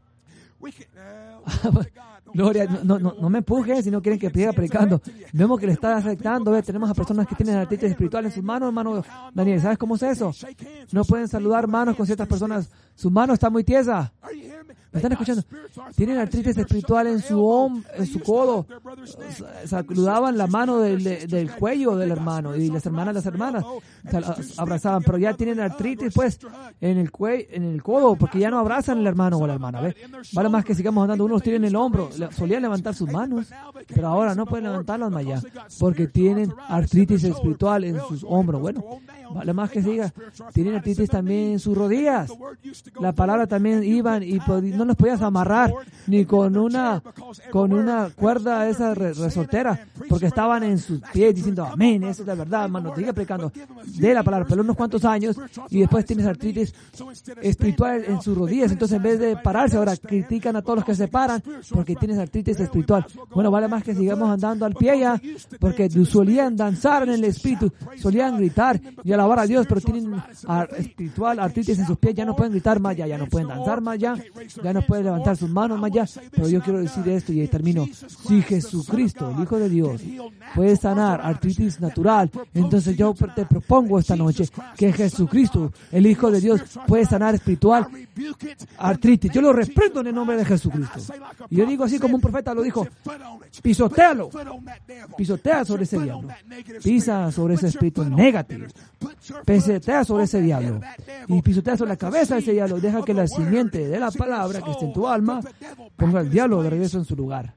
Gloria, no me empujes si no quieren que siga predicando. Vemos que le está afectando. Tenemos a personas que tienen artritis espiritual en sus manos, hermano Daniel. ¿Sabes cómo es eso? No pueden saludar manos con ciertas personas. Su mano está muy tiesa. ¿Me están escuchando? Tienen artritis espiritual en su codo. Saludaban la mano del cuello del hermano y las hermanas abrazaban, pero ya tienen artritis pues en el cuello, en el codo, porque ya no abrazan al hermano o a la hermana. ¿Ve? Vale más que sigamos andando. Unos tienen el hombro, solían levantar sus manos, pero ahora no pueden levantarlas más allá, porque tienen artritis espiritual en sus hombros. Bueno, vale más que siga. Tienen artritis también en sus rodillas. La palabra también iban y no los podías amarrar ni con una cuerda esa resortera, porque estaban en sus pies diciendo amén, esa es la verdad, hermano, te sigue predicando de la palabra, pero unos cuantos años y después tienes artritis espiritual en sus rodillas. Entonces en vez de pararse ahora critican a todos los que se paran porque tienes artritis espiritual. Bueno, vale más que sigamos andando al pie ya, porque solían danzar en el espíritu, solían gritar y alabar a Dios, pero tienen espiritual artritis en sus pies, ya no pueden gritar más ya no pueden danzar más ya no pueden levantar sus manos más ya. Pero yo quiero decir esto y ahí termino. Si Jesucristo, el Hijo de Dios, puede sanar artritis natural, entonces yo te propongo esta noche que Jesucristo, el Hijo de Dios, puede sanar espiritual artritis. Yo lo reprendo en el nombre de Jesucristo. Y yo digo así como un profeta lo dijo: pisotéalo. Pisotea sobre ese diablo. Pisa sobre ese espíritu negativo. Pisotea sobre ese diablo. Y pisotea sobre la cabeza de ese diablo. Deja que la simiente de la palabra que está en tu alma ponga al diablo de regreso en su lugar.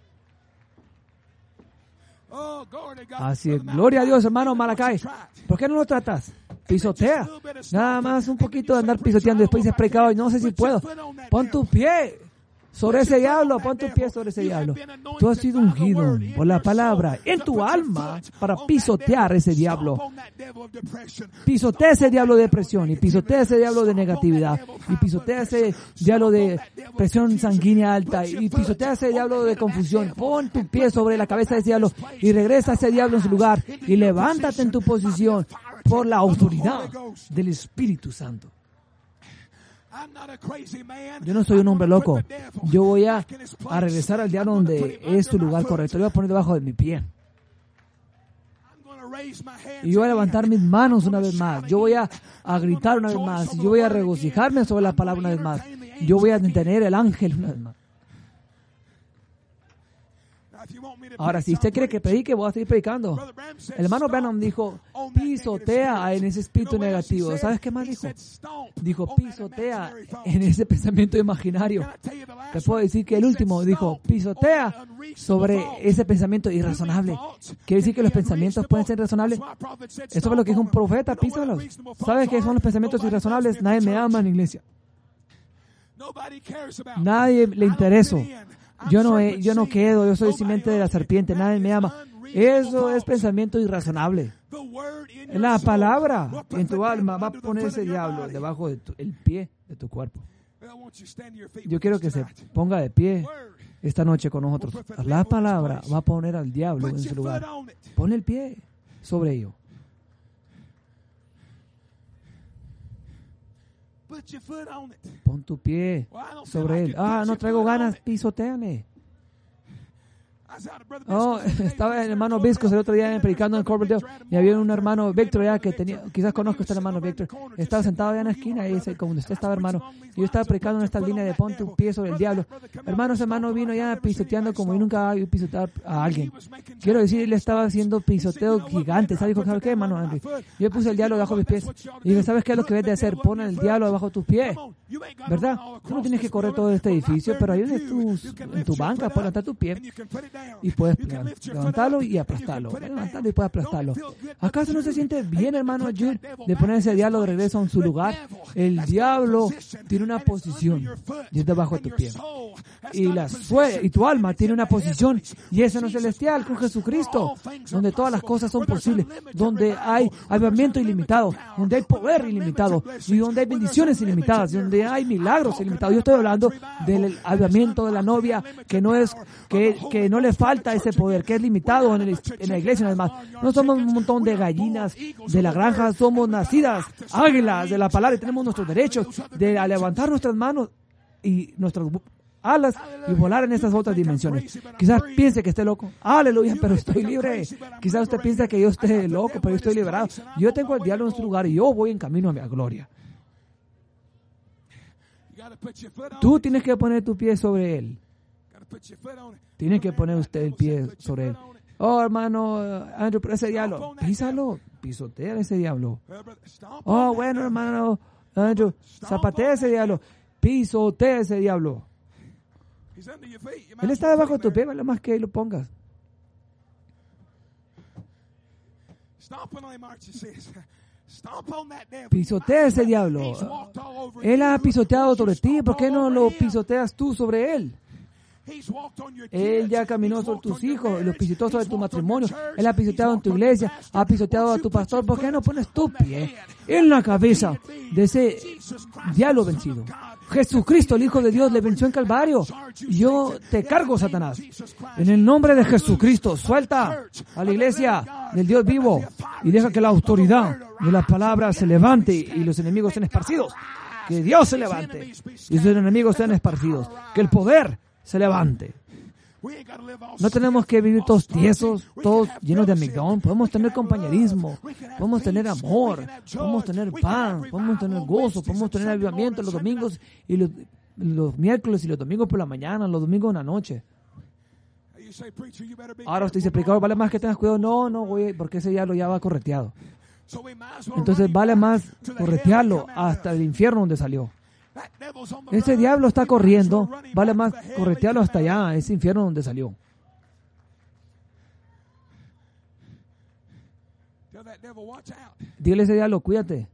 Así es. Gloria a Dios, hermano Malakai. ¿Por qué no lo tratas? Pisotea. Nada más un poquito de andar pisoteando. Después dices predicado y no sé si puedo. Pon tu pie sobre ese diablo, pon tu pie sobre ese diablo. Tú has sido ungido por la palabra en tu alma para pisotear ese diablo. Pisotea ese diablo de depresión, y pisotea ese diablo de negatividad, y pisotea ese diablo de presión sanguínea alta, y pisotea ese diablo de confusión. Pon tu pie sobre la cabeza de ese diablo y regresa a ese diablo en su lugar y levántate en tu posición por la autoridad del Espíritu Santo. Yo no soy un hombre loco. Yo voy a regresar al diablo donde es su lugar correcto. Lo voy a poner debajo de mi pie. Y yo voy a levantar mis manos una vez más. Yo voy a gritar una vez más. Yo voy a regocijarme sobre la palabra una vez más. Yo voy a detener el ángel una vez más. Ahora, si usted quiere que predique, voy a seguir predicando. El hermano Branham dijo, pisotea en ese espíritu negativo. ¿Sabes qué más dijo? Dijo, pisotea en ese pensamiento imaginario. Te puedo decir que el último dijo, pisotea sobre ese pensamiento irrazonable. ¿Quiere decir que los pensamientos pueden ser razonables? Eso es lo que dijo un profeta, písalos. ¿Sabes qué son los pensamientos irrazonables? Nadie me ama en la iglesia. Nadie le intereso. Yo no quedo, yo soy simiente de la serpiente, nadie me ama. Eso es pensamiento irrazonable. La palabra en tu alma va a poner ese diablo debajo del pie de tu cuerpo. Yo quiero que se ponga de pie esta noche con nosotros. La palabra va a poner al diablo en su lugar. Pon el pie sobre ello. Pon tu pie sobre él. No traigo ganas, pisotéame. Estaba el hermano Viscos el otro día predicando en Corberdale y había un hermano Víctor allá que tenía, quizás conozco a este hermano Víctor, estaba sentado allá en la esquina y dice, como usted estaba, hermano, y yo estaba predicando en esta línea de ponte un pie sobre el diablo. Hermano, ese hermano vino ya pisoteando como yo nunca había pisoteado a alguien. Quiero decir, él estaba haciendo pisoteo gigante. ¿Sabes qué, hermano Henry? Yo puse el diablo debajo de mis pies y dije, ¿sabes qué es lo que debes de hacer? Pon el diablo debajo de tus pies, ¿verdad? Tú no tienes que correr todo este edificio, pero ahí en tu banca puedes levantar tu pie y puedes levantarlo y aplastarlo. Levantarlo y puedes aplastarlo. ¿Acaso no se siente bien, hermano Jude, de poner ese diablo de regreso en su lugar? El diablo tiene una posición y es debajo de tu pie. Y tu alma tiene una posición y es en lo celestial con Jesucristo, donde todas las cosas son posibles, donde hay avivamiento ilimitado, donde hay poder ilimitado y donde hay bendiciones ilimitadas, donde hay milagros ilimitados. Yo estoy hablando del avivamiento de la novia que no le falta ese poder, que es limitado en la iglesia. Además, no somos un montón de gallinas de la granja, somos nacidas águilas de la palabra y tenemos nuestros derechos de levantar nuestras manos y nuestras alas y volar en estas otras dimensiones. Quizás piense que esté loco. Aleluya, pero estoy libre. Quizás usted piensa que yo esté loco, pero yo estoy liberado. Yo tengo el diablo en su lugar y yo voy en camino a mi gloria. Tú tienes que poner tu pie sobre él. Tiene que poner usted el pie sobre él. Oh, hermano Andrew, pero ese diablo, písalo, pisotea ese diablo. Oh, bueno, hermano Andrew, zapatea ese diablo, pisotea ese diablo. Él está debajo de tu pie, vale más que lo pongas. Pisotea ese diablo. Él ha pisoteado sobre ti, ¿por qué no lo pisoteas tú sobre él? Él ya caminó sobre tus hijos, los pisoteó sobre tu matrimonio. Él ha pisoteado en tu iglesia, ha pisoteado a tu pastor. ¿Por qué no pones tu pie en la cabeza de ese diablo vencido? Jesucristo, el Hijo de Dios, le venció en Calvario. Yo te cargo, Satanás. En el nombre de Jesucristo, suelta a la iglesia del Dios vivo y deja que la autoridad de la palabra se levante y los enemigos sean esparcidos. Que Dios se levante y sus enemigos sean esparcidos. Que el poder se levante. No tenemos que vivir todos tiesos, todos llenos de amigdón. Podemos tener compañerismo, podemos tener amor, podemos tener pan, podemos tener gozo, podemos tener avivamiento los domingos y los miércoles y los domingos por la mañana, los domingos en la noche. Ahora usted dice, predicador, ¿vale más que tengas cuidado? No, güey, porque ese diablo ya va correteado. Entonces vale más corretearlo hasta el infierno donde salió. Ese diablo está corriendo, vale más corretearlo hasta allá, a ese infierno donde salió. Dile a ese diablo, cuídate.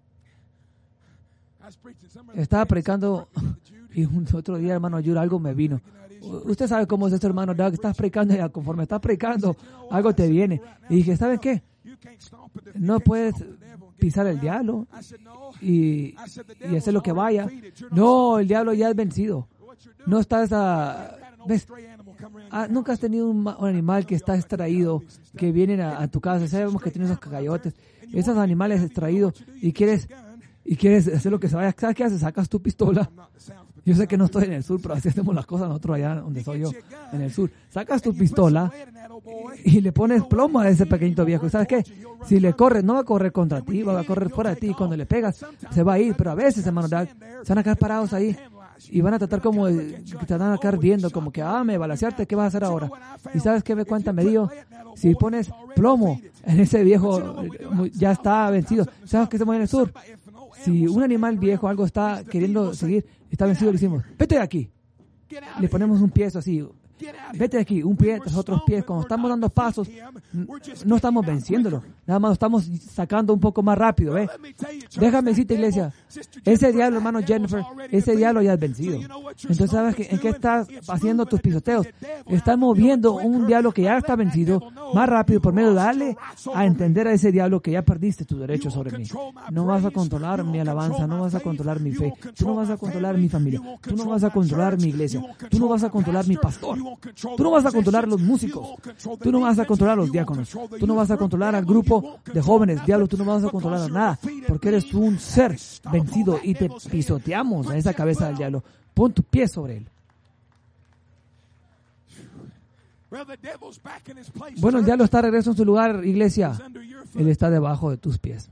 Estaba predicando y un otro día, hermano Yuri, algo me vino. Usted sabe cómo es esto, hermano Doug, estás predicando y conforme estás predicando, algo te viene. Y dije, ¿sabes qué? No puedes pisar el diablo y hacer lo que vaya. No, el diablo ya es vencido. No estás ¿ves? Nunca has tenido un animal que está extraído, que vienen a tu casa. Sabemos que tienes esos cacayotes, esos animales extraídos y quieres hacer lo que se vaya. ¿Sabes qué haces? Sacas tu pistola. Yo sé que no estoy en el sur, pero así hacemos las cosas nosotros allá donde soy yo, en el sur. Sacas tu pistola y le pones plomo a ese pequeñito viejo. ¿Sabes qué? Si le corres, no va a correr contra ti, va a correr fuera de ti. Cuando le pegas, se va a ir. Pero a veces, hermano Doug, se van a quedar parados ahí y van a tratar como te van a quedar viendo, como que, me balacearte, ¿qué vas a hacer ahora? ¿Y sabes qué me cuenta? Me dio, si pones plomo en ese viejo, ya está vencido. ¿Sabes qué hacemos en el sur? Si un animal viejo, algo está queriendo seguir, está vencido, le decimos, vete de aquí. Le ponemos un pie así, vete de aquí, un pie tras otros pies. Cuando estamos dando pasos, no estamos venciéndolo, nada más lo estamos sacando un poco más rápido. Déjame decirte, iglesia, ese diablo, hermano Jennifer, ese diablo ya es vencido. Entonces, ¿sabes en qué estás haciendo tus pisoteos? Estás moviendo un diablo que ya está vencido más rápido por medio de darle a entender a ese diablo que ya perdiste tu derecho sobre mí. No vas a controlar mi alabanza, no vas a controlar mi fe, tú no vas a controlar mi familia, tú no vas a controlar mi iglesia, tú no vas a controlar mi pastor, tú no vas a controlar los músicos, tú no vas a controlar los diáconos, tú no vas a controlar al grupo de jóvenes, diablo, tú no vas a controlar nada, porque eres un ser vencido y te pisoteamos a esa cabeza del diablo. Pon tu pie sobre él. Bueno, el diablo está de regreso en su lugar, iglesia. Él está debajo de tus pies.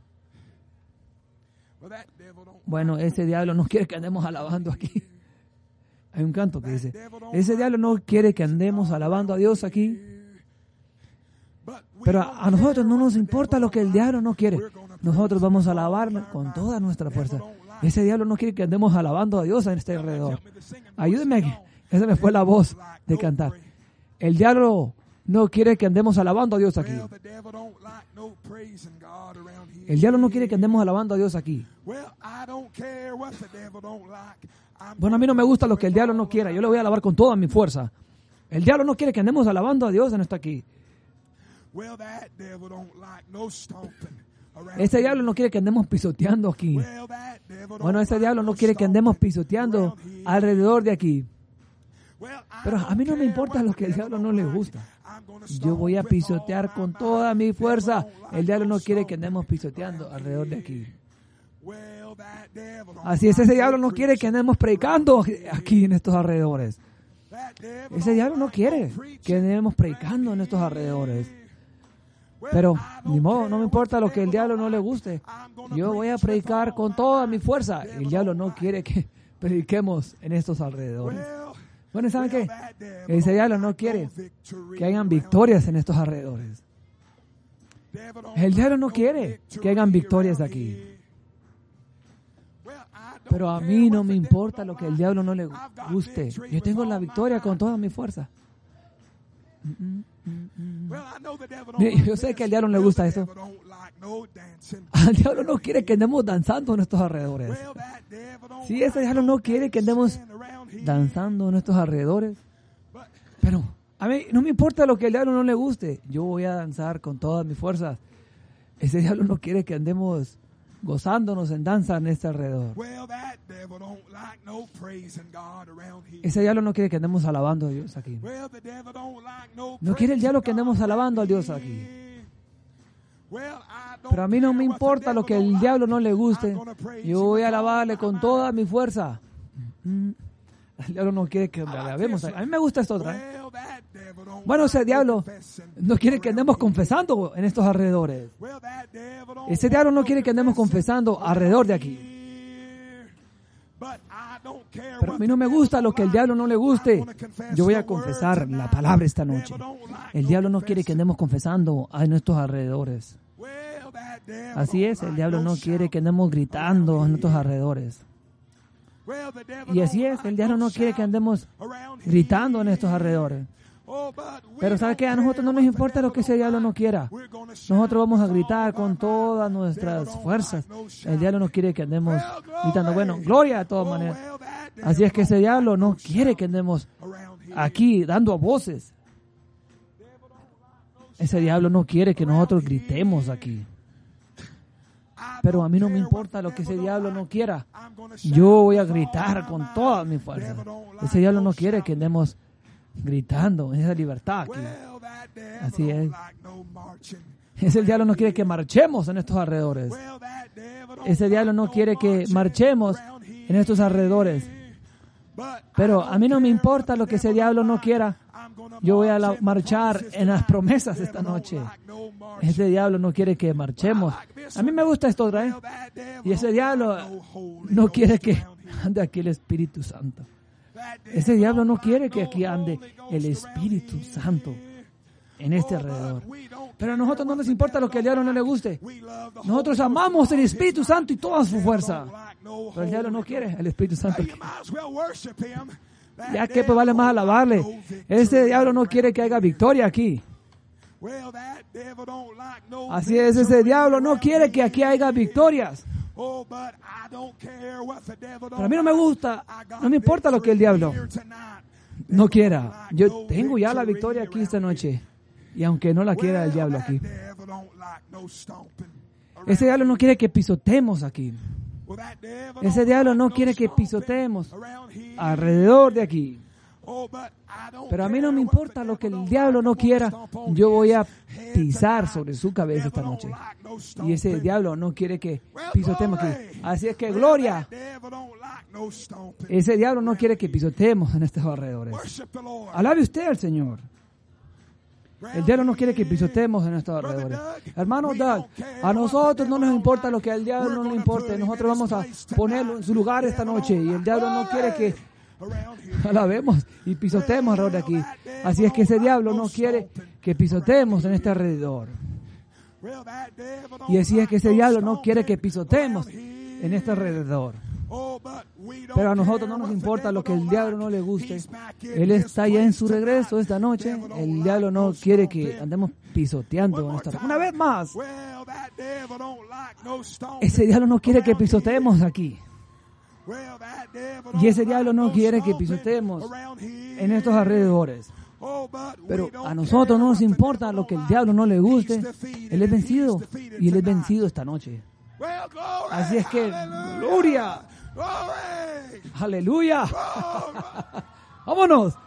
Bueno, ese diablo no quiere que andemos alabando aquí. Hay un canto que dice, ese diablo no quiere que andemos alabando a Dios aquí. Pero a nosotros no nos importa lo que el diablo no quiere. Nosotros vamos a alabar con toda nuestra fuerza. Ese diablo no quiere que andemos alabando a Dios en este alrededor. Ayúdeme aquí. Esa me fue la voz de cantar. El diablo no quiere que andemos alabando a Dios aquí. El diablo no quiere que andemos alabando a Dios aquí. Bueno, a mí no me gusta lo que el diablo no quiera. Yo le voy a alabar con toda mi fuerza. El diablo no quiere que andemos alabando a Dios en esto aquí. Ese diablo no quiere que andemos pisoteando aquí. Bueno, ese diablo no quiere que andemos pisoteando alrededor de aquí. Pero a mí no me importa lo que el diablo no le gusta. Yo voy a pisotear con toda mi fuerza. El diablo no quiere que andemos pisoteando alrededor de aquí. Así es, ese diablo no quiere que andemos predicando aquí en estos alrededores. Ese diablo no quiere que andemos predicando en estos alrededores. Pero, ni modo, no me importa lo que el diablo no le guste. Yo voy a predicar con toda mi fuerza. El diablo no quiere que prediquemos en estos alrededores. Bueno, ¿saben qué? Ese diablo no quiere que hayan victorias en estos alrededores. El diablo no quiere que hayan victorias aquí. Pero a mí no me importa lo que el diablo no le guste. Yo tengo la victoria con toda mi fuerza. Yo sé que al diablo no le gusta eso. Al diablo no quiere que andemos danzando en nuestros alrededores. Sí, ese diablo no quiere que andemos danzando en nuestros alrededores. Pero a mí no me importa lo que al diablo no le guste. Yo voy a danzar con todas mis fuerzas. Ese diablo no quiere que andemos gozándonos en danza en este alrededor. Ese diablo no quiere que andemos alabando a Dios aquí. No quiere el diablo que andemos alabando a Dios aquí. Pero a mí no me importa lo que el diablo no le guste. Yo voy a alabarle con toda mi fuerza. El diablo no quiere que le alabemos. A mí me gusta esto otra. Bueno, ese diablo no quiere que andemos confesando en estos alrededores. Ese diablo no quiere que andemos confesando alrededor de aquí. Pero a mí no me gusta lo que el diablo no le guste. Yo voy a confesar la palabra esta noche. El diablo no quiere que andemos confesando en nuestros alrededores. Así es, el diablo no quiere que andemos gritando en nuestros alrededores. Y así es, el diablo no quiere que andemos gritando en estos alrededores. Pero ¿sabe qué? A nosotros no nos importa lo que ese diablo no quiera. Nosotros vamos a gritar con todas nuestras fuerzas. El diablo no quiere que andemos gritando. Bueno, gloria de todas maneras. Así es que ese diablo no quiere que andemos aquí dando voces. Ese diablo no quiere que nosotros gritemos aquí. Pero a mí no me importa lo que ese diablo no quiera. Yo voy a gritar con toda mi fuerza. Ese diablo no quiere que andemos gritando en esa libertad aquí. Así es. Ese diablo no quiere que marchemos en estos alrededores. Ese diablo no quiere que marchemos en estos alrededores. Pero a mí no me importa lo que ese diablo no quiera. Yo voy a marchar en las promesas esta noche. Ese diablo no quiere que marchemos. A mí me gusta esto otra vez. Y ese diablo no quiere que ande aquí el Espíritu Santo. Ese diablo no quiere que aquí ande el Espíritu Santo en este alrededor. Pero a nosotros no nos importa lo que al diablo no le guste. Nosotros amamos el Espíritu Santo y toda su fuerza. Pero el diablo no quiere el Espíritu Santo. Ya que pues vale más alabarle. Ese diablo no quiere que haya victoria aquí. Así es, ese diablo no quiere que aquí haya victorias. Pero a mí no me gusta, no me importa lo que el diablo no quiera. Yo tengo ya la victoria aquí esta noche. Y aunque no la quiera el diablo aquí. Ese diablo no quiere que pisotemos aquí. Ese diablo no quiere que pisotemos alrededor de aquí. Pero a mí no me importa lo que el diablo no quiera. Yo voy a pisar sobre su cabeza esta noche. Y ese diablo no quiere que pisotemos aquí. Así es que gloria. Ese diablo no quiere que pisotemos en estos alrededores. Alabe usted al Señor. El diablo no quiere que pisoteemos en estos alrededores. Hermano Doug, a nosotros no nos importa lo que al diablo no le importe. Nosotros vamos a ponerlo en su lugar esta noche. Y el diablo no quiere que alabemos y pisoteemos alrededor de aquí. Así es que ese diablo no quiere que pisoteemos en este alrededor. Y así es que ese diablo no quiere que pisotemos en este alrededor. Pero a nosotros no nos importa lo que el diablo no le guste. Él está ya en su regreso esta noche. El diablo no quiere que andemos pisoteando. Una vez más, ese diablo no quiere que pisoteemos aquí. Y ese diablo no quiere que pisoteemos en estos alrededores. Pero a nosotros no nos importa lo que el diablo no le guste. Él es vencido y él es vencido esta noche. Así es que, gloria, aleluya, vámonos.